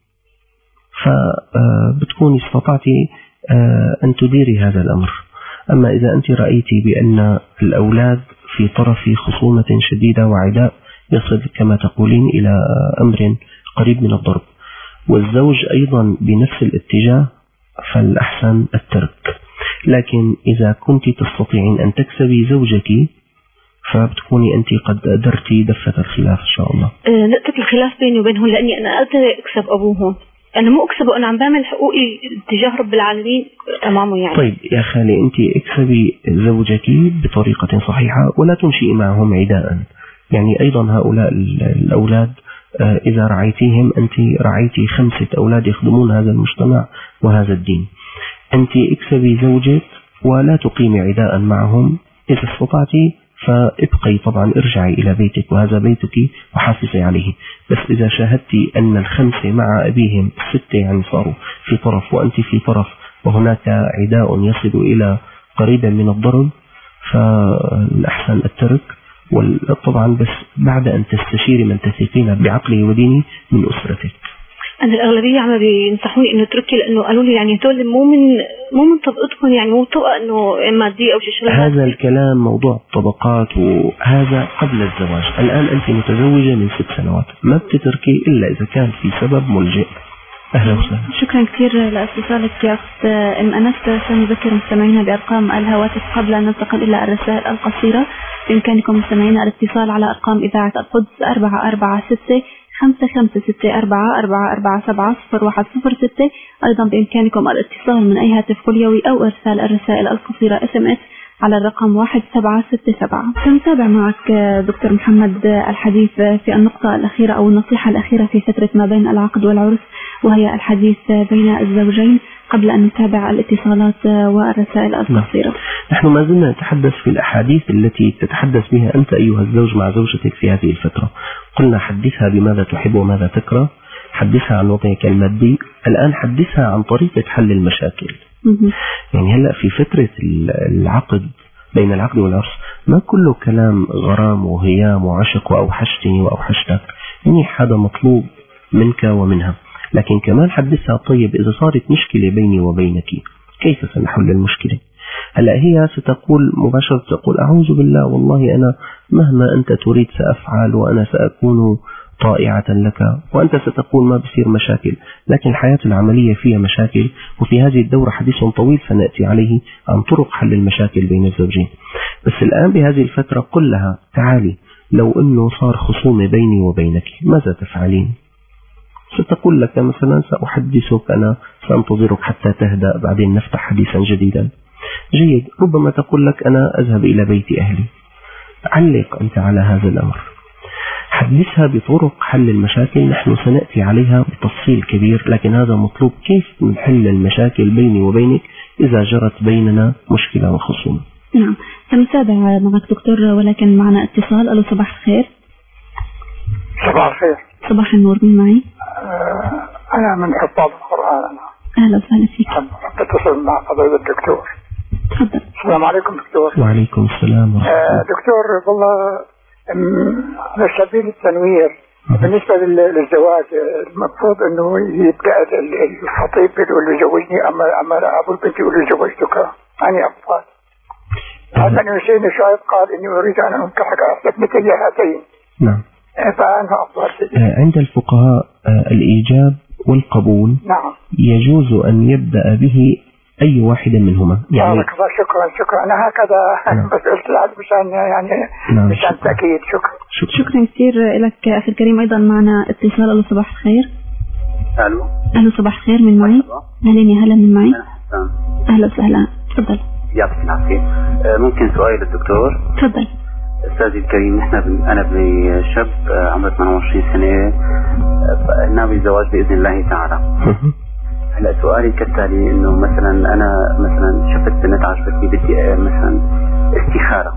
فبتكوني استطعتي أن تديري هذا الأمر. أما إذا أنت رأيتي بأن الأولاد في طرف خصومة شديدة وعداء يصل كما تقولين إلى أمر قريب من الضرب، والزوج أيضا بنفس الاتجاه، فالأحسن الترك. لكن إذا كنت تستطيعين أن تكسبي زوجك فبتكوني أنت قد أدرتي دفة الخلاف إن شاء الله. نقطة الخلاف بيني وبينهم لأني أنا قادرة أكسب أبوهم، أنا مو أكسبه، أنا عم بعمل حقوقي تجاه رب العالمين أمامه يعني. طيب يا خالي أنت اكسبي زوجك بطريقة صحيحة ولا تنشئي معهم عداء. يعني أيضا هؤلاء الأولاد إذا رعيتيهم أنت رعيتي 5 أولاد يخدمون هذا المجتمع وهذا الدين. أنت اكسبي زوجك ولا تقيمي عداء معهم. إذا استطعتي فابقي طبعا، ارجعي إلى بيتك وهذا بيتك وحافظي عليه. بس إذا شاهدتي أن 5 مع أبيهم 6 يعني صاروا في طرف وأنت في طرف وهناك عداء يصل إلى قريبا من الضرب فالأحسن الترك. وطبعا بس بعد أن تستشيري من تثقين بعقله ودينه من أسرتك. أنا الأغلبية عم بينصحوني إنه تركي، لأنه قالوا لي يعني هدول مو من طبقتكم، يعني مو طبقة إنه مادية أو شيء. هذا الكلام موضوع الطبقات وهذا قبل الزواج. الآن أنت متزوجة من 6 سنوات، ما بتتركي إلا إذا كان في سبب ملجئ. أهلا وسهلا. شكرا كثير لاتصالك يا أخت أم أنس. سنذكر مستمعينا بأرقام الهواتف قبل أن ننتقل إلى الرسائل القصيرة. بإمكانكم مستمعينا الاتصال على أرقام إذاعة القدس 446 5564 447 0106. أيضا بإمكانكم الاتصال من أي هاتف كليوي أو إرسال الرسائل القصيرة SMS على الرقم 1767. سنتابع معك دكتور محمد الحديث في النقطة الأخيرة أو النصيحة الأخيرة في فترة ما بين العقد والعرس، وهي الحديث بين الزوجين قبل أن نتابع الاتصالات والرسائل القصيرة. نحن ما زلنا نتحدث في الأحاديث التي تتحدث بها أنت أيها الزوج مع زوجتك في هذه الفترة. قلنا حدثها بماذا تحب وماذا تكره، حدثها عن وضعك المادي، الآن حدثها عن طريقة حل المشاكل. يعني هلأ في فترة العقد بين العقد والعرس ما كله كلام غرام وهيام وعشق وأوحشتني وأوحشتك، يعني هذا مطلوب منك ومنها. لكن كمان حدثها طيب إذا صارت مشكلة بيني وبينك كيف سنحل المشكلة؟ هلأ هي ستقول مباشرة، تقول أعوذ بالله والله أنا مهما أنت تريد سأفعل وأنا سأكون طائعة لك، وأنت ستقول ما بصير مشاكل. لكن الحياة العملية فيها مشاكل، وفي هذه الدورة حديث طويل سنأتي عليه عن طرق حل المشاكل بين الزوجين. بس الآن بهذه الفترة قل لها تعالي لو أنه صار خصومة بيني وبينك ماذا تفعلين؟ ستقول لك مثلا سأحدثك، أنا سأنتظرك حتى تهدأ بعدين نفتح حديثا جديدا. جيد، ربما تقول لك أنا أذهب إلى بيت أهلي. علق أنت على هذا الأمر، حدثها بطرق حل المشاكل، نحن سنأتي عليها بتفصيل كبير، لكن هذا مطلوب كيف نحل المشاكل بيني وبينك إذا جرت بيننا مشكلة وخصومة. نعم، سنتابع معك دكتور، ولكن معنا اتصال. ألو، صباح الخير. صباح الخير. صباح النور، مين معي؟ أنا من حفاظ القرآن. أهلا وسهلا فيك. أتصل مع فضيلة الدكتور. تفضل. السلام عليكم دكتور. وعليكم السلام ورحمة الله. دكتور والله على سبيل التنوير بالنسبة للزواج المفروض أنه يبدأ الخطيب يقول له زوجني، أما أبو البنت يقول له زوجتك، أني أفضل. هذا حسين الشاهد قال إني أريد أن أنكحك أصلك مثل هاتين. نعم. فأنا أفضل. عند الفقهاء الإيجاب والقبول نعم يجوز أن يبدأ به أي واحد منهما. يعني شكرا أنا هكذا بس قلت مشان يعني مشان تأكيد. شكرا كثير لك أخي الكريم. أيضا معنا اتصال. ألو، صباح الخير. ألو، صباح الخير، من معي؟ أهلا يا هلا، من معي؟ أهلا وسهلا، تفضل. يعطيك العافية. ممكن سؤال للدكتور؟ تفضل. أستاذي الكريم، أنا ابني شاب عمره 28 سنة، ناوي الزواج بإذن الله تعالى. هلا سؤالي كالتالي، إنه مثلا أنا مثلا شفت بنت عجبتني، بدي مثلا استخارة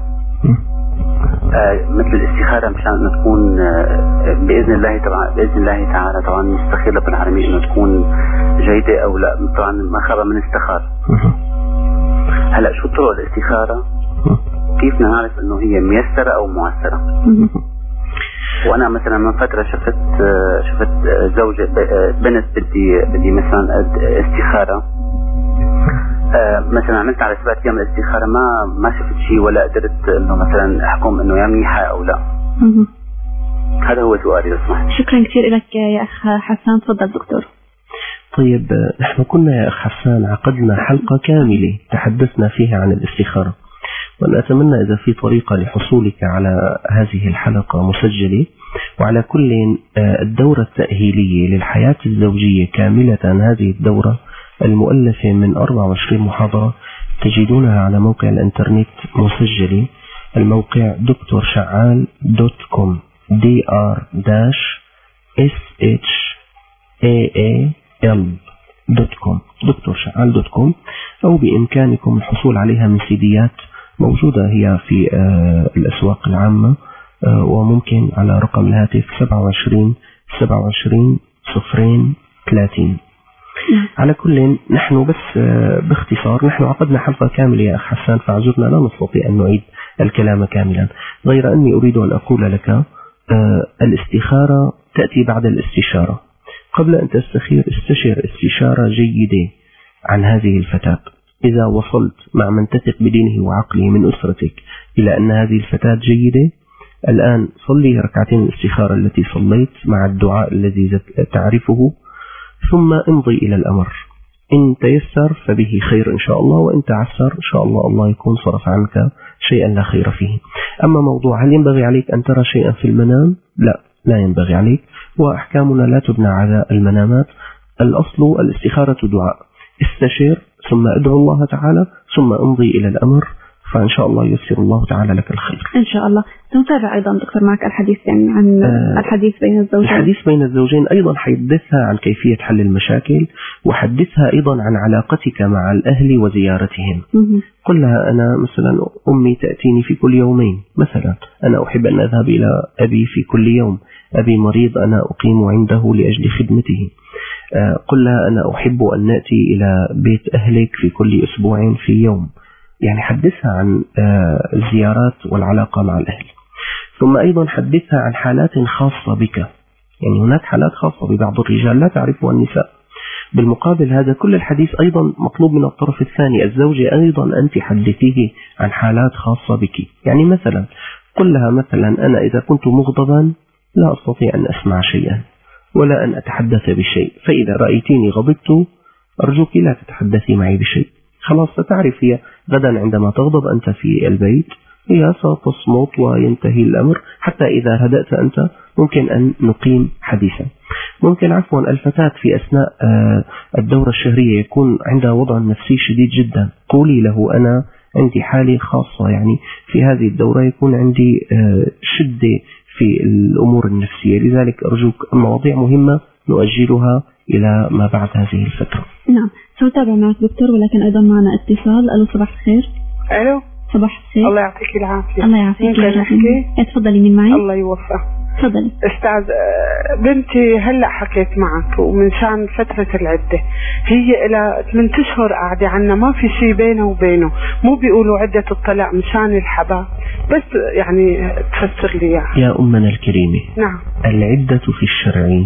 مثل الاستخارة مشان انه تكون بإذن الله تعالى طبعا نستخير رب العالمين انه تكون جيدة او لا، طبعا ما خاب من استخار. هلا شو طرق الاستخارة؟ كيف نعرف انه هي ميسرة او معسرة؟ وانا مثلا من فترة شفت زوجة بنت بدي مثلا استخارة، مثلا عملت على 7 أيام الاستخارة ما شفت شيء ولا قدرت انه مثلا احكم انه يا منيحة او لا. هذا هو سؤالي لو سمحت. شكرا كثير لك يا اخ حسان. تفضل دكتور. طيب نحن كنا يا اخ حسان عقدنا حلقة كاملة تحدثنا فيها عن الاستخارة، وأنا أتمنى إذا في طريقة لحصولك على هذه الحلقة مسجلة. وعلى كل الدورة التأهيلية للحياة الزوجية كاملة، هذه الدورة المؤلفة من 24 محاضرة تجدونها على موقع الإنترنت مسجلة، الموقع drsha'al.com drsha'al.com drsha'al.com، أو بإمكانكم الحصول عليها من سيديات موجودة هي في الأسواق العامة، وممكن على رقم الهاتف 27 27 030. على كل نحن بس باختصار نحن عقدنا حلقة كاملة يا أخ حسان، فاعذرنا لا نستطيع أن نعيد الكلام كاملا، غير أني أريد أن أقول لك الاستخارة تأتي بعد الاستشارة. قبل أن تستخير استشر استشارة جيدة عن هذه الفتاة. إذا وصلت مع من تثق بدينه وعقله من أسرتك إلى أن هذه الفتاة جيدة، الآن صلي ركعتين الاستخارة التي صليت مع الدعاء الذي تعرفه، ثم امضي إلى الأمر. إن تيسر فبه خير إن شاء الله، وإن تعسر إن شاء الله يكون صرف عنك شيئا لا خير فيه. أما موضوع هل ينبغي عليك أن ترى شيئا في المنام؟ لا ينبغي عليك، وأحكامنا لا تبنى على المنامات. الأصل الاستخارة دعاء، استشير ثم ادعو الله تعالى ثم امضي إلى الأمر، فإن شاء الله ييسر الله تعالى لك الخير إن شاء الله. سنتابع أيضا دكتور معك الحديث يعني عن الحديث بين الزوجين. الحديث بين الزوجين أيضا حدثها عن كيفية حل المشاكل، وحدثها أيضا عن علاقتك مع الأهل وزيارتهم. قل لها أنا مثلا أمي تأتيني في كل يومين، مثلا أنا أحب أن أذهب إلى أبي في كل يوم، أبي مريض أنا أقيم عنده لأجل خدمته. قل لها أنا أحب أن نأتي إلى بيت أهلك في كل أسبوع في يوم. يعني حدثها عن الزيارات والعلاقة مع الأهل. ثم أيضا حدثها عن حالات خاصة بك، يعني هناك حالات خاصة ببعض الرجال لا تعرفها النساء. بالمقابل هذا كل الحديث أيضا مطلوب من الطرف الثاني الزوجة، أيضا أنت حدثيه عن حالات خاصة بك. يعني مثلا قل لها مثلا أنا إذا كنت مغضبا لا أستطيع أن أسمع شيئا ولا أن أتحدث بشيء، فإذا رأيتيني غضبت أرجوك لا تتحدثي معي بشيء. خلاص ستعرف هي غدا عندما تغضب أنت في البيت هي ستصمت وينتهي الأمر، حتى إذا هدأت أنت ممكن أن نقيم حديثا. ممكن عفوا الفتاة في أثناء الدورة الشهرية يكون عندها وضع نفسي شديد جدا، قولي له أنا عندي حالة خاصة، يعني في هذه الدورة يكون عندي شدة في الأمور النفسية، لذلك أرجوك مواضيع مهمة نؤجلها إلى ما بعد هذه الفترة. نعم سأتابع معك دكتور، ولكن أيضا معنا اتصال. ألو صباح الخير. ألو صباح الخير. الله يعطيك العافية. الله يعافيك. ممكن أحكي؟ تفضلي. مين معي؟ الله يوفقك. تفضلي. استاذ بنتي هلا حكيت معك ومن شان فترة العدة، هي إلى 8 أشهر قاعدة عنا، ما في شيء بينه وبينه، مو بيقولوا عدة الطلاق مشان الحباب، بس يعني تفسر لي اياها. يا أمنا الكريمة، نعم، العدة في الشرع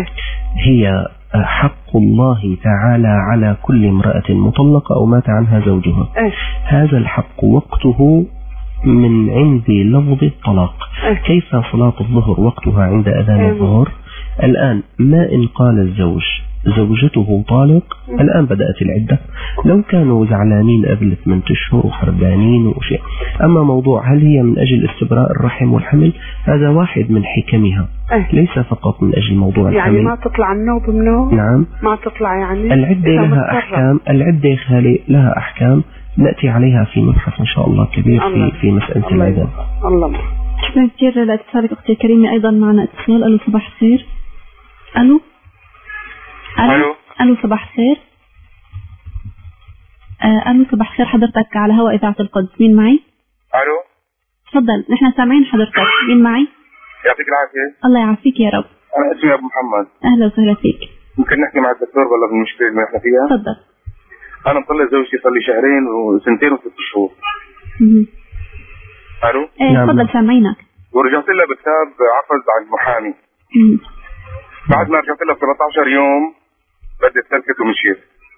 هي حق الله تعالى على كل امرأة مطلقة أو مات عنها زوجها. هذا الحق وقته من عند لفظ الطلاق. كيف صلاة الظهر وقتها عند أذان الظهر؟ الآن ما إن قال الزوج زوجته طالق الآن بدأت العدة، لو كانوا زعلانين قبل 8 أشهر وحربانين وشيء. أما موضوع هل هي من أجل استبراء الرحم والحمل، هذا واحد من حكمها، ليس فقط من أجل موضوع الحمل. يعني ما تطلع النوب منه؟ نعم، ما تطلع. يعني العدة لها أحكام، العدة خالي لها أحكام نأتي عليها في مبحث إن شاء الله كبير في مسألة العدة. الله. شكرا كثير لاتصالك أختي الكريمة. أيضا معنا اتصال. ألو صباح الخير. ألو صباح الخير. ألو صباح الخير، حضرتك على هواء إذاعة القدس. مين معي؟ الو تفضل، نحن سامعين حضرتك. مين معي؟ يعطيك العافيه. الله يعافيك يا رب. انا اسمي ابو محمد. اهلا وسهلا فيك. ممكن نحكي مع الدكتور ولا بالمشكله اللي احنا فيها؟ تفضل. انا مطلق زوجتي صار لي شهرين وسنتين وست شهور. الو تفضل سامعينك. ورجعت لها بكتاب عقد عند محامي. بعد ما رجعت لها ب 13 يوم بدت تركت ومشيت.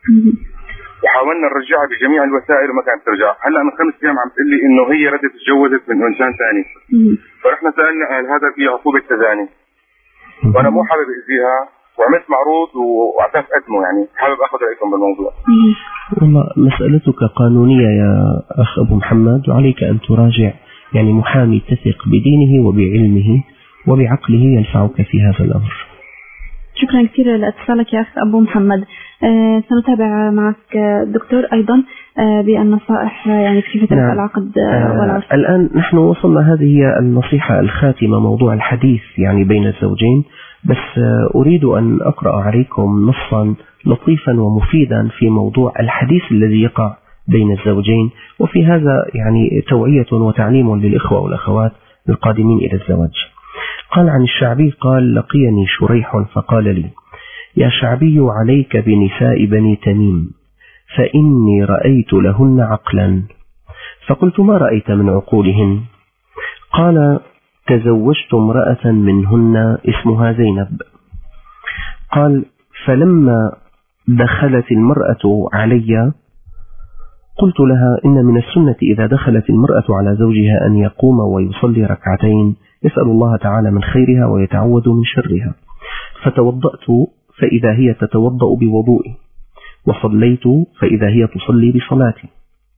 وحاولنا نرجعها بجميع الوسائل وما كانت ترجع. هلا من 5 ايام عم تقول لي انه هي ردت تجوزت من انسان ثاني. فرحنا سالنا هل هذا فيه عقوبه تزاني؟ وانا مو حابب اذيها وعملت معروض واعترف اقدمه، يعني حابب اخذ رايكم بالموضوع. والله مسألتك قانونية يا اخ ابو محمد، وعليك ان تراجع يعني محامي تثق بدينه وبعلمه وبعقله ينفعك في هذا الامر. شكرا كثير لاتصالك يا أخ أبو محمد. سنتابع معك دكتور أيضا بالنصائح يعني كيف تبقى العقد والعرس. الآن نحن وصلنا، هذه هي النصيحة الخاتمة، موضوع الحديث يعني بين الزوجين. بس أريد أن أقرأ عليكم نصا لطيفا ومفيدا في موضوع الحديث الذي يقع بين الزوجين، وفي هذا يعني توعية وتعليم للإخوة والأخوات القادمين إلى الزواج. قال عن الشعبي قال: لقيني شريح فقال لي: يا شعبي عليك بنساء بني تميم فإني رأيت لهن عقلا. فقلت: ما رأيت من عقولهن؟ قال: تزوجت امرأة منهن اسمها زينب. قال: فلما دخلت المرأة علي قلت لها: إن من السنة إذا دخلت المرأة على زوجها أن يقوم ويصلي ركعتين يسأل الله تعالى من خيرها ويتعوذ من شرها. فتوضأت فإذا هي تتوضأ بوضوئي، وصليت فإذا هي تصلي بصلاتي.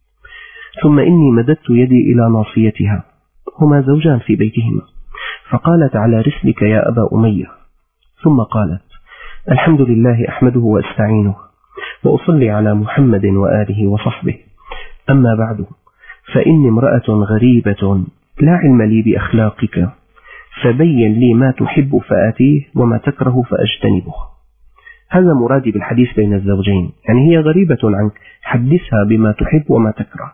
ثم إني مددت يدي إلى ناصيتها، هما زوجان في بيتهما، فقالت: على رسلك يا أبا أمية. ثم قالت: الحمد لله أحمده وأستعينه وأصلي على محمد وآله وصحبه، أما بعد فإني امرأة غريبة لا علم لي بأخلاقك، فبين لي ما تحب فآتيه وما تكره فأجتنبه. هذا مرادي بالحديث بين الزوجين، يعني هي غريبة عنك، حدثها بما تحب وما تكره.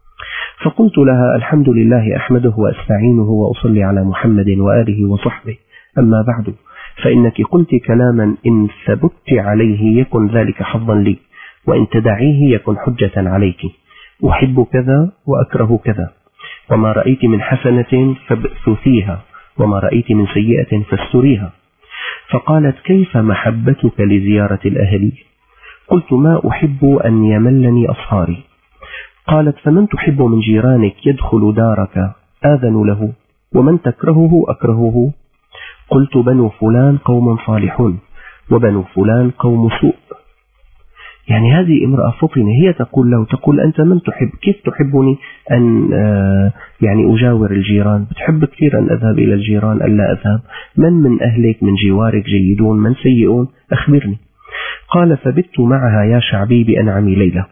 فقلت لها: الحمد لله أحمده وأستعينه وأصلي على محمد وآله وصحبه، أما بعد فإنك قلت كلاما إن ثبت عليه يكن ذلك حظا لي، وإن تدعيه يكن حجة عليك. أحب كذا وأكره كذا، وما رأيت من حسنة فابثثيها، وما رأيت من سيئة فاستريها. فقالت: كيف محبتك لزيارة الأهل؟ قلت: ما أحب أن يملني أصهاري. قالت: فمن تحب من جيرانك يدخل دارك آذن له، ومن تكرهه أكرهه. قلت: بنو فلان قوم صالحون، وبنو فلان قوم سوء. يعني هذه امرأة فطنة، هي تقول له، تقول: أنت من تحب؟ كيف تحبني أن يعني أجاور الجيران؟ بتحب كثير أن أذهب إلى الجيران ألا أذهب؟ من أهلك من جوارك جيدون من سيئون؟ أخبرني. قال: فبت معها يا شعبي بأنعم ليلة،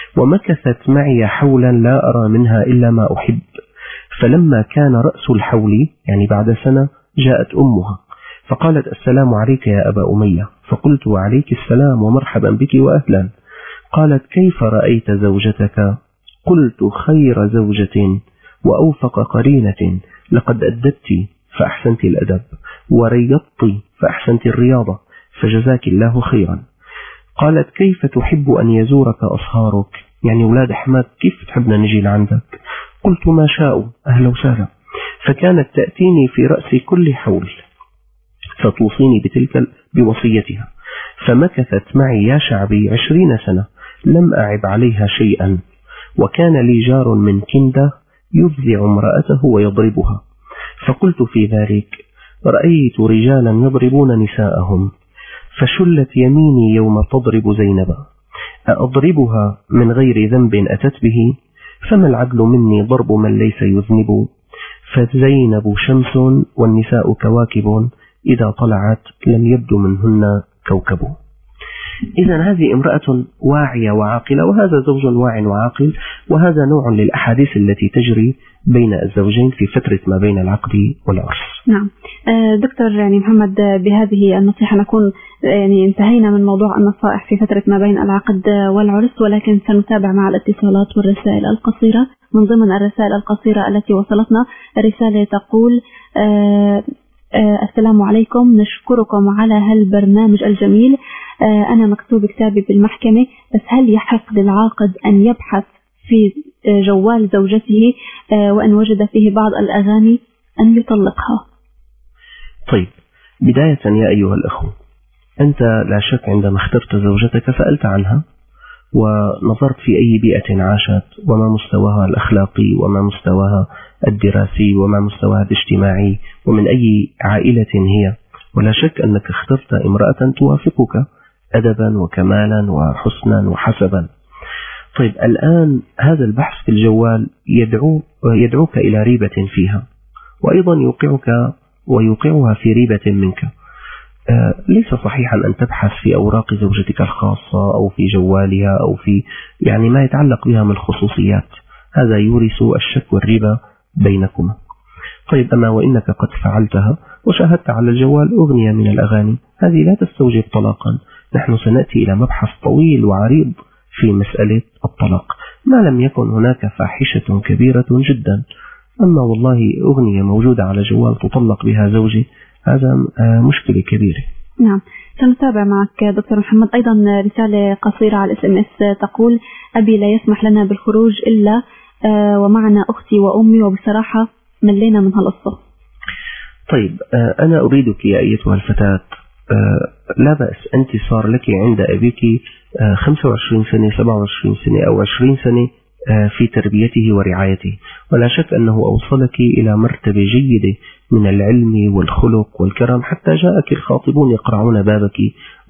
ومكثت معي حولا لا أرى منها إلا ما أحب. فلما كان رأس الحول يعني بعد سنة جاءت أمها فقالت: السلام عليك يا أبا أمية. فقلت: وعليك السلام ومرحبا بك وأهلا. قالت: كيف رأيت زوجتك؟ قلت: خير زوجة وأوفق قرينة، لقد أدبت فأحسنت الأدب، وريضت فأحسنت الرياضة، فجزاك الله خيرا. قالت: كيف تحب أن يزورك أصهارك؟ يعني أولاد حماد كيف تحبنا نجي لعندك؟ قلت: ما شاء، أهلا وسهلا. فكانت تأتيني في رأس كل حول فتوصيني بتلك بوصيتها، فمكثت معي يا شعبي 20 سنة لم أعب عليها شيئا. وكان لي جار من كندة يفزع امرأته ويضربها، فقلت في ذلك: رأيت رجالا يضربون نساءهم، فشلت يميني يوم تضرب زينب، أضربها من غير ذنب أتت به؟ فما العدل مني ضرب من ليس يذنب؟ فزينب شمس والنساء كواكب، إذا طلعت لم يبدو منهن كوكب. إذا هذه امرأة واعية وعاقلة، وهذا زوج واع وعاقل، وهذا نوع للأحاديث التي تجري بين الزوجين في فترة ما بين العقد والعرس. نعم دكتور يعني محمد، بهذه النصيحة نكون يعني انتهينا من موضوع النصائح في فترة ما بين العقد والعرس، ولكن سنتابع مع الاتصالات والرسائل القصيرة. من ضمن الرسائل القصيرة التي وصلتنا رسالة تقول السلام عليكم، نشكركم على هالبرنامج الجميل. أنا مكتوب كتابي بالمحكمة، بس هل يحق للعاقد أن يبحث في جوال زوجته وأن وجد فيه بعض الأغاني أن يطلقها؟ طيب، بداية يا أيها الأخوة، أنت لا شك عندما اخترت زوجتك سألت عنها ونظرت في أي بيئة عاشت، وما مستواها الأخلاقي، وما مستواها الدراسي، وما مستواها الاجتماعي، ومن أي عائلة هي. ولا شك أنك اخترت امرأة توافقك أدبا وكمالا وحسنا وحسبا. طيب، الآن هذا البحث في الجوال يدعوك إلى ريبة فيها، وأيضا يوقعها في ريبة منك. ليس صحيحا أن تبحث في أوراق زوجتك الخاصة أو في جوالها أو في يعني ما يتعلق بها من الخصوصيات. هذا يورث الشك والريبة بينكما. طيب، أما وإنك قد فعلتها وشاهدت على الجوال أغنية من الأغاني، هذه لا تستوجب طلاقا. نحن سنأتي إلى مبحث طويل وعريض في مسألة الطلاق ما لم يكن هناك فاحشة كبيرة جدا. أما والله أغنية موجودة على جوال تطلق بها زوجي، هذا مشكلة كبيرة. نعم، سنتابع معك دكتور محمد. أيضا رسالة قصيرة على SMS تقول أبي لا يسمح لنا بالخروج إلا ومعنا أختي وأمي، وبصراحة ملينا من هالقصة. طيب، أنا أريدك يا أيتها الفتاة، لا بأس، أنت صار لك عند أبيك 25 سنة 27 سنة أو 20 سنة في تربيته ورعايته، ولا شك أنه أوصلك إلى مرتبة جيدة من العلم والخلق والكرم، حتى جاءك الخاطبون يقرعون بابك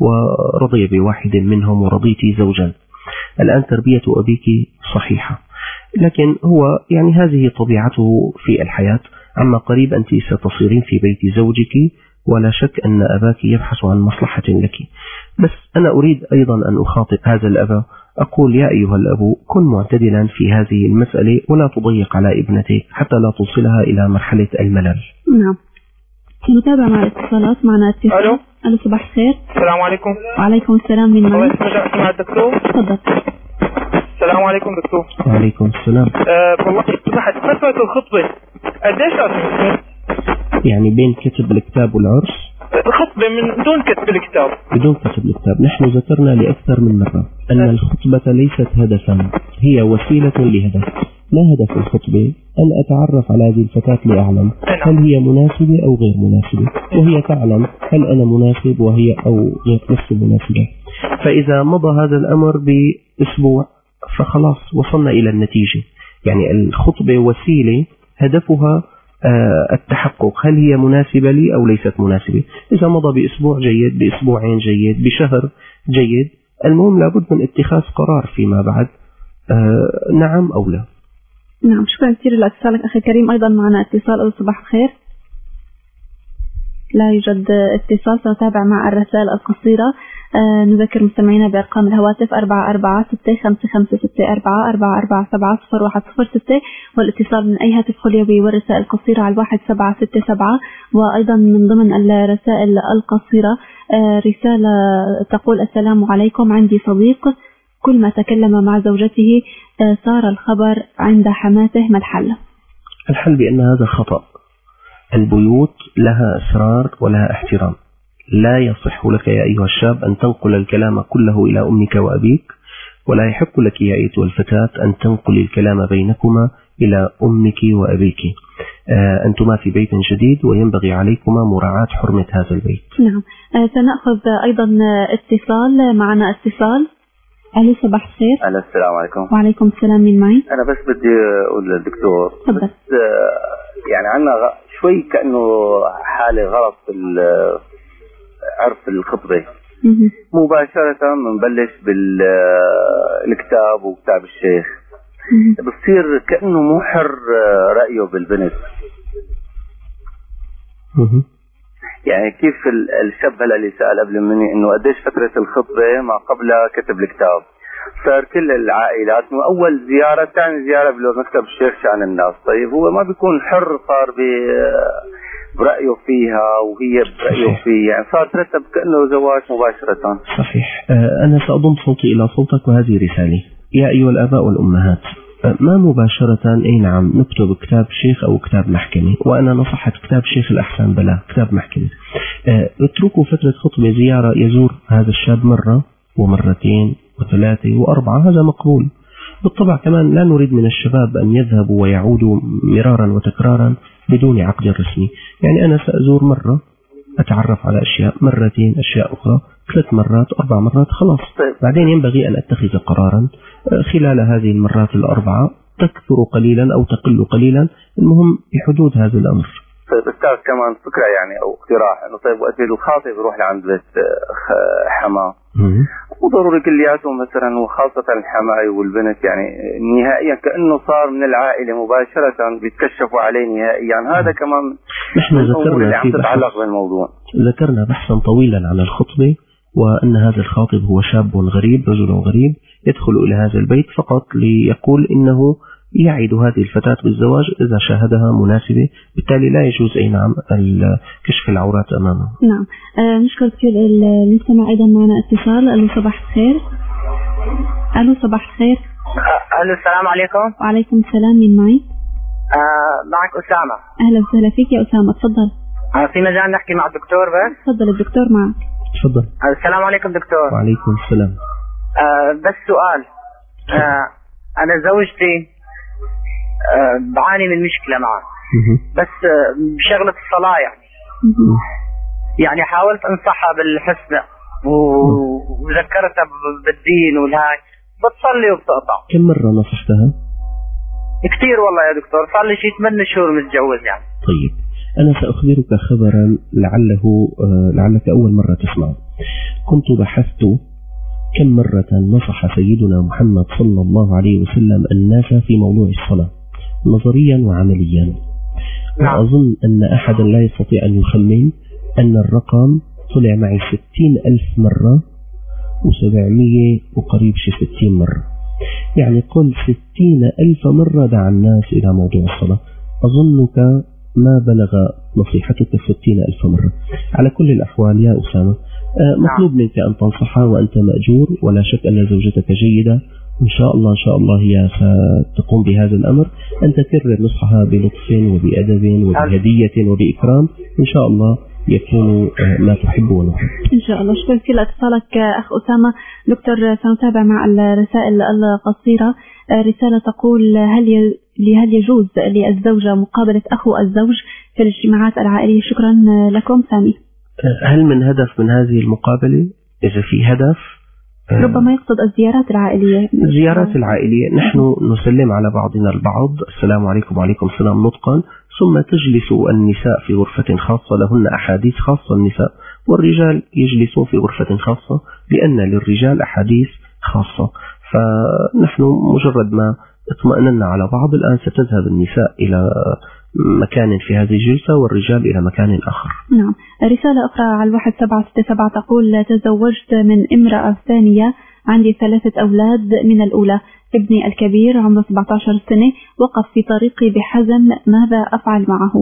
ورضي بواحد منهم ورضيت زوجا. الآن تربية أبيك صحيحة، لكن هو يعني هذه طبيعته في الحياة. عما قريب أنت ستصيرين في بيت زوجك، ولا شك أن أباك يبحث عن مصلحة لك. بس أنا أريد أيضا أن أخاطب هذا الأب، أقول يا أيها الأب، كن معتدلا في هذه المسألة ولا تضيق على ابنتك حتى لا توصلها إلى مرحلة الملل. نعم، نتابع مع الاتصالات. معنا اتصال. ألو، صباح الخير. السلام عليكم. وعليكم السلام. من معي؟ مع الدكتور. تفضل. السلام عليكم دكتور. وعليكم السلام. والله بعد فترة الخطبة قديش أصلا؟ يعني بين كتب الكتاب والعرس؟ الخطبة من دون كتب الكتاب. بدون كتب الكتاب. نحن ذكرنا لأكثر من مرة أن الخطبة ليست هدفا، هي وسيلة لهدف. ما هدف الخطبة؟ أن أتعرف على هذه الفتاة لأعلم هل هي مناسبة أو غير مناسبة، وهي تعلم هل أنا مناسب وهي أو غير نفس مناسبة. فإذا مضى هذا الأمر بأسبوع فخلاص وصلنا إلى النتيجة. يعني الخطبة وسيلة هدفها التحقق هل هي مناسبة لي أو ليست مناسبة. إذا مضى بأسبوع جيد، بأسبوعين جيد، بشهر جيد، المهم لابد من اتخاذ قرار فيما بعد، نعم أو لا. نعم، شكرا كثير لاتصالك أخي الكريم. أيضا معنا اتصال. صباح الخير. لا يوجد اتصال. سنتابع مع الرسائل القصيرة. نذكر مستمعينا بأرقام الهواتف 44655644 44470106، والاتصال من أي هاتف خليوي، والرسائل القصيرة على 1767. وأيضا من ضمن الرسائل القصيرة رسالة تقول السلام عليكم، عندي صديق كل ما تكلم مع زوجته صار الخبر عند حماته، ما الحل؟ الحل بأن هذا خطأ. البيوت لها أسرار ولها احترام. لا يصح لك يا أيها الشاب أن تنقل الكلام كله إلى أمك وأبيك، ولا يحق لك يا أيتها الفتاة أن تنقل الكلام بينكما إلى أمك وأبيك. أنتما في بيت جديد وينبغي عليكما مراعاة حرمة هذا البيت. نعم، سنأخذ أيضا اتصال. معنا اتصال. ألو، صباح الخير. أهلا، السلام عليكم. وعليكم السلام. من معي؟ أنا بس بدي أقول للدكتور تفضل. يعني عندنا شوي كأنه حالة غلط في عرف الخطبة. مباشرة بنبلش بالكتاب وكتاب الشيخ، بصير كأنه محر رأيه بالبنت. يعني كيف الشاب هلا اللي سأل قبل مني انه قديش فترة الخطبة ما قبلها كتب الكتاب، صار كل العائلات انه اول زيارة ثاني زيارة بمكتب الشيخ شأن الناس. طيب هو ما بيكون حر، صار برأيه برأيه فيها وهي برأيه فيه، يعني صار ترتب كأنه زواج مباشرة. صحيح. أنا سأضم صوتي إلى صوتك وهذه رسالة. يا أيها الآباء والأمهات، ما مباشرة أي نعم نكتب كتاب شيخ أو كتاب محكمة، وأنا نصحت كتاب شيخ الأحسان بلا كتاب محكمة. اتركوا فترة خطبة زيارة يزور هذا الشاب مرة ومرتين وثلاثة وأربعة، هذا مقبول. بالطبع كمان لا نريد من الشباب أن يذهبوا ويعودوا مرارا وتكرارا بدون عقد رسمي. يعني أنا سأزور مرة أتعرف على أشياء، مرتين أشياء أخرى، 3 مرات 4 مرات، خلاص. بعدين ينبغي أن أتخذ قرارا خلال هذه المرات ال4 تكثر قليلا أو تقل قليلا، المهم بحدود هذا الأمر. طيب أستاذ كمان فكرة يعني أو اقتراح إنه طيب وقت الخاطب يروح لعند بيت حماه وضروري كلياتهم مثلا، وخاصة الحماي والبنت، يعني نهائيا كأنه صار من العائلة مباشرة بيتكشفوا عليه نهائيا. يعني هذا كمان نحن ذكرنا في تتعلق بالموضوع، ذكرنا بحثا طويلا عن الخطبة، وأن هذا الخاطب هو شاب غريب، رجل غريب يدخل إلى هذا البيت فقط ليقول إنه يعد هذه الفتاة بالزواج إذا شاهدها مناسبة، بالتالي لا يجوز أي نعم كشف العورات أمامه. نعم. نشكر كثير المستمع. أيضا معنا اتصال. ألو صباح الخير. ألو صباح الخير. ألو السلام عليكم. وعليكم السلام. مين معي؟ معك أسامة. أهلا وسهلا فيك يا أسامة، تفضل. في مجال نحكي مع الدكتور بس؟ تفضل الدكتور معك. تفضل. السلام عليكم دكتور. وعليكم السلام. بس سؤال. أنا زوجتي بعاني من مشكلة معه، بس بشغلة الصلاة يعني حاولت أنصحها بالحسنى وذكرتها بالدين والهاي، بتصلي وبتقطع. كم مرة نصحتها؟ كثير والله يا دكتور، صار لي شيء 8 شهور متجوز يعني. طيب أنا سأخبرك خبرا لعلك أول مرة تسمع. كنت بحثت كم مرة نصح سيدنا محمد صلى الله عليه وسلم الناس في موضوع الصلاة نظريا وعمليا، وأظن أن أحدا لا يستطيع أن يخمن أن الرقم طلع معي 60,000 مرة و700 وقريب 60 مرة، يعني قل 60,000 مرة دعا الناس إلى موضوع الصلاة. أظنك ما بلغ نصيحتك 60,000 مرة. على كل الأحوال يا أسامة، مطلوب منك أن تنصحها وأنت مأجور، ولا شك أن زوجتك جيدة، إن شاء الله هي ستقوم بهذا الأمر، أن تكرر نصحها بلطف وبأدب وبهدية وبإكرام، إن شاء الله يكون ما تحب ونحب. إن شاء الله. شكرا كثير لاتصالك أخ أسامة. دكتور سنتابع مع الرسائل القصيرة. رسالة تقول: هل يجوز للزوجة مقابلة أخو الزوج في الاجتماعات العائلية؟ شكرا لكم. سامي، هل من هدف من هذه المقابلة؟ إذا في هدف ربما يقصد الزيارات العائلية. الزيارات العائلية، نحن نسلم على بعضنا البعض، السلام عليكم وعليكم السلام نطقا، ثم تجلس النساء في غرفة خاصة لهن أحاديث خاصة النساء، والرجال يجلسون في غرفة خاصة لأن للرجال أحاديث خاصة. فنحن مجرد ما اطمأننا على بعض الآن ستذهب النساء إلى مكان في هذه الجلسة والرجال إلى مكان آخر. نعم. رسالة أخرى على 1767 تقول: تزوجت من امرأة ثانية، عندي 3 أولاد، من الأولى ابني الكبير عمره 17 سنة، وقف في طريقي بحزم، ماذا أفعل معه؟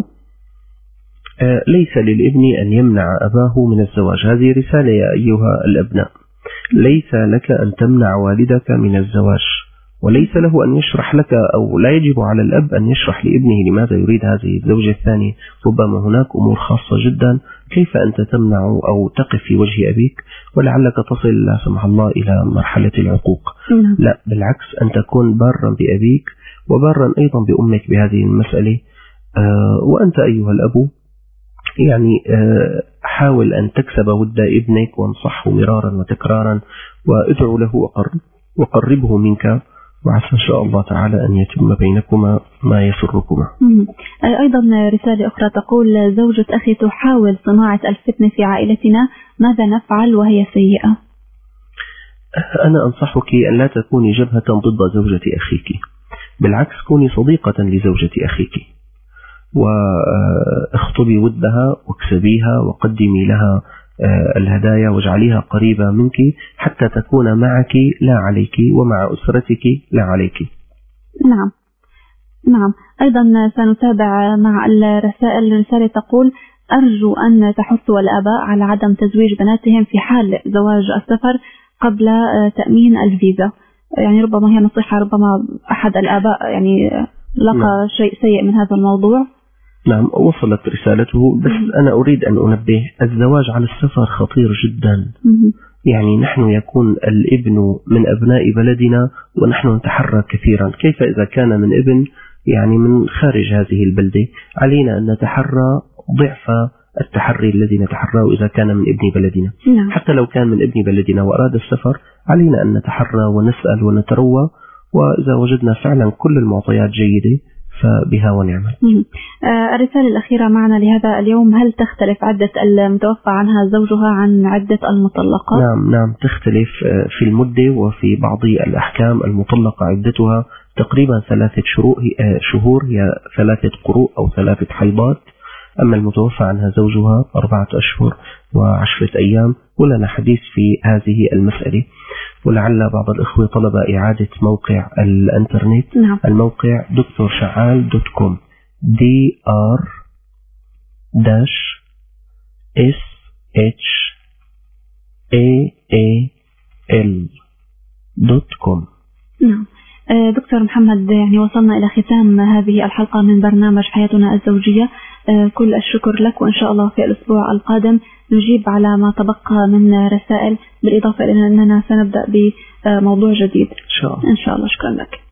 ليس للابن أن يمنع أباه من الزواج. هذه رسالة يا أيها الأبناء، ليس لك أن تمنع والدك من الزواج، وليس له أن يشرح لك، أو لا يجب على الأب أن يشرح لابنه لماذا يريد هذه الزوجة الثانية. ربما هناك أمور خاصة جدا، كيف أنت تمنع أو تقف في وجه أبيك ولعلك تصل لا سمح الله إلى مرحلة العقوق. لا، بالعكس، أن تكون بارا بأبيك وبارا أيضا بأمك بهذه المسألة. وأنت أيها الأب يعني حاول أن تكسب ود ابنك وانصحه مرارا وتكرارا، وادعو له وقربه منك، وعسى إن شاء الله تعالى أن يتم بينكما ما يسركما. أيضا رسالة أخرى تقول: زوجة أخي تحاول صناعة الفتنة في عائلتنا، ماذا نفعل وهي سيئة؟ أنا أنصحك أن لا تكوني جبهة ضد زوجة أخيك، بالعكس كوني صديقة لزوجة أخيك، واخطبي ودها واكسبيها وقدمي لها الهدايا واجعليها قريبة منك حتى تكون معك لا عليك، ومع أسرتك لا عليك. نعم. أيضا سنتابع مع الرسائل. الرسالة تقول: أرجو أن تحثوا الآباء على عدم تزويج بناتهم في حال زواج السفر قبل تأمين الفيزا. يعني ربما هي نصيحة، ربما أحد الآباء يعني لقى شيء سيء من هذا الموضوع. نعم، وصلت رسالته، بس أنا أريد أن أنبه، الزواج على السفر خطير جدا. يعني نحن يكون الابن من أبناء بلدنا ونحن نتحرى كثيرا، كيف إذا كان من ابن يعني من خارج هذه البلدة؟ علينا أن نتحرى ضعف التحري الذي نتحراه إذا كان من ابن بلدنا. حتى لو كان من ابن بلدنا وأراد السفر علينا أن نتحرى ونسأل ونتروى، وإذا وجدنا فعلا كل المعطيات جيدة فبها ونعمل. الرسالة الأخيرة معنا لهذا اليوم: هل تختلف عدة المتوفى عنها زوجها عن عدة المطلقة؟ نعم تختلف في المدة، وفي بعض الأحكام المطلقة عدتها تقريبا 3 شهور، هي 3 قروء أو 3 حيضات. أما المتوفى عنها زوجها 4 أشهر و10 أيام. ولنا حديث في هذه المسألة، ولعل بعض الإخوة طلب إعادة موقع الإنترنت. الموقع drsha'al.com dr-sha'al.com. نعم دكتور محمد، يعني وصلنا إلى ختام هذه الحلقة من برنامج حياتنا الزوجية. كل الشكر لك، وإن شاء الله في الأسبوع القادم نجيب على ما تبقى من رسائل، بالإضافة إلى أننا سنبدأ بموضوع جديد إن شاء الله. إن شاء الله. شكرا لك.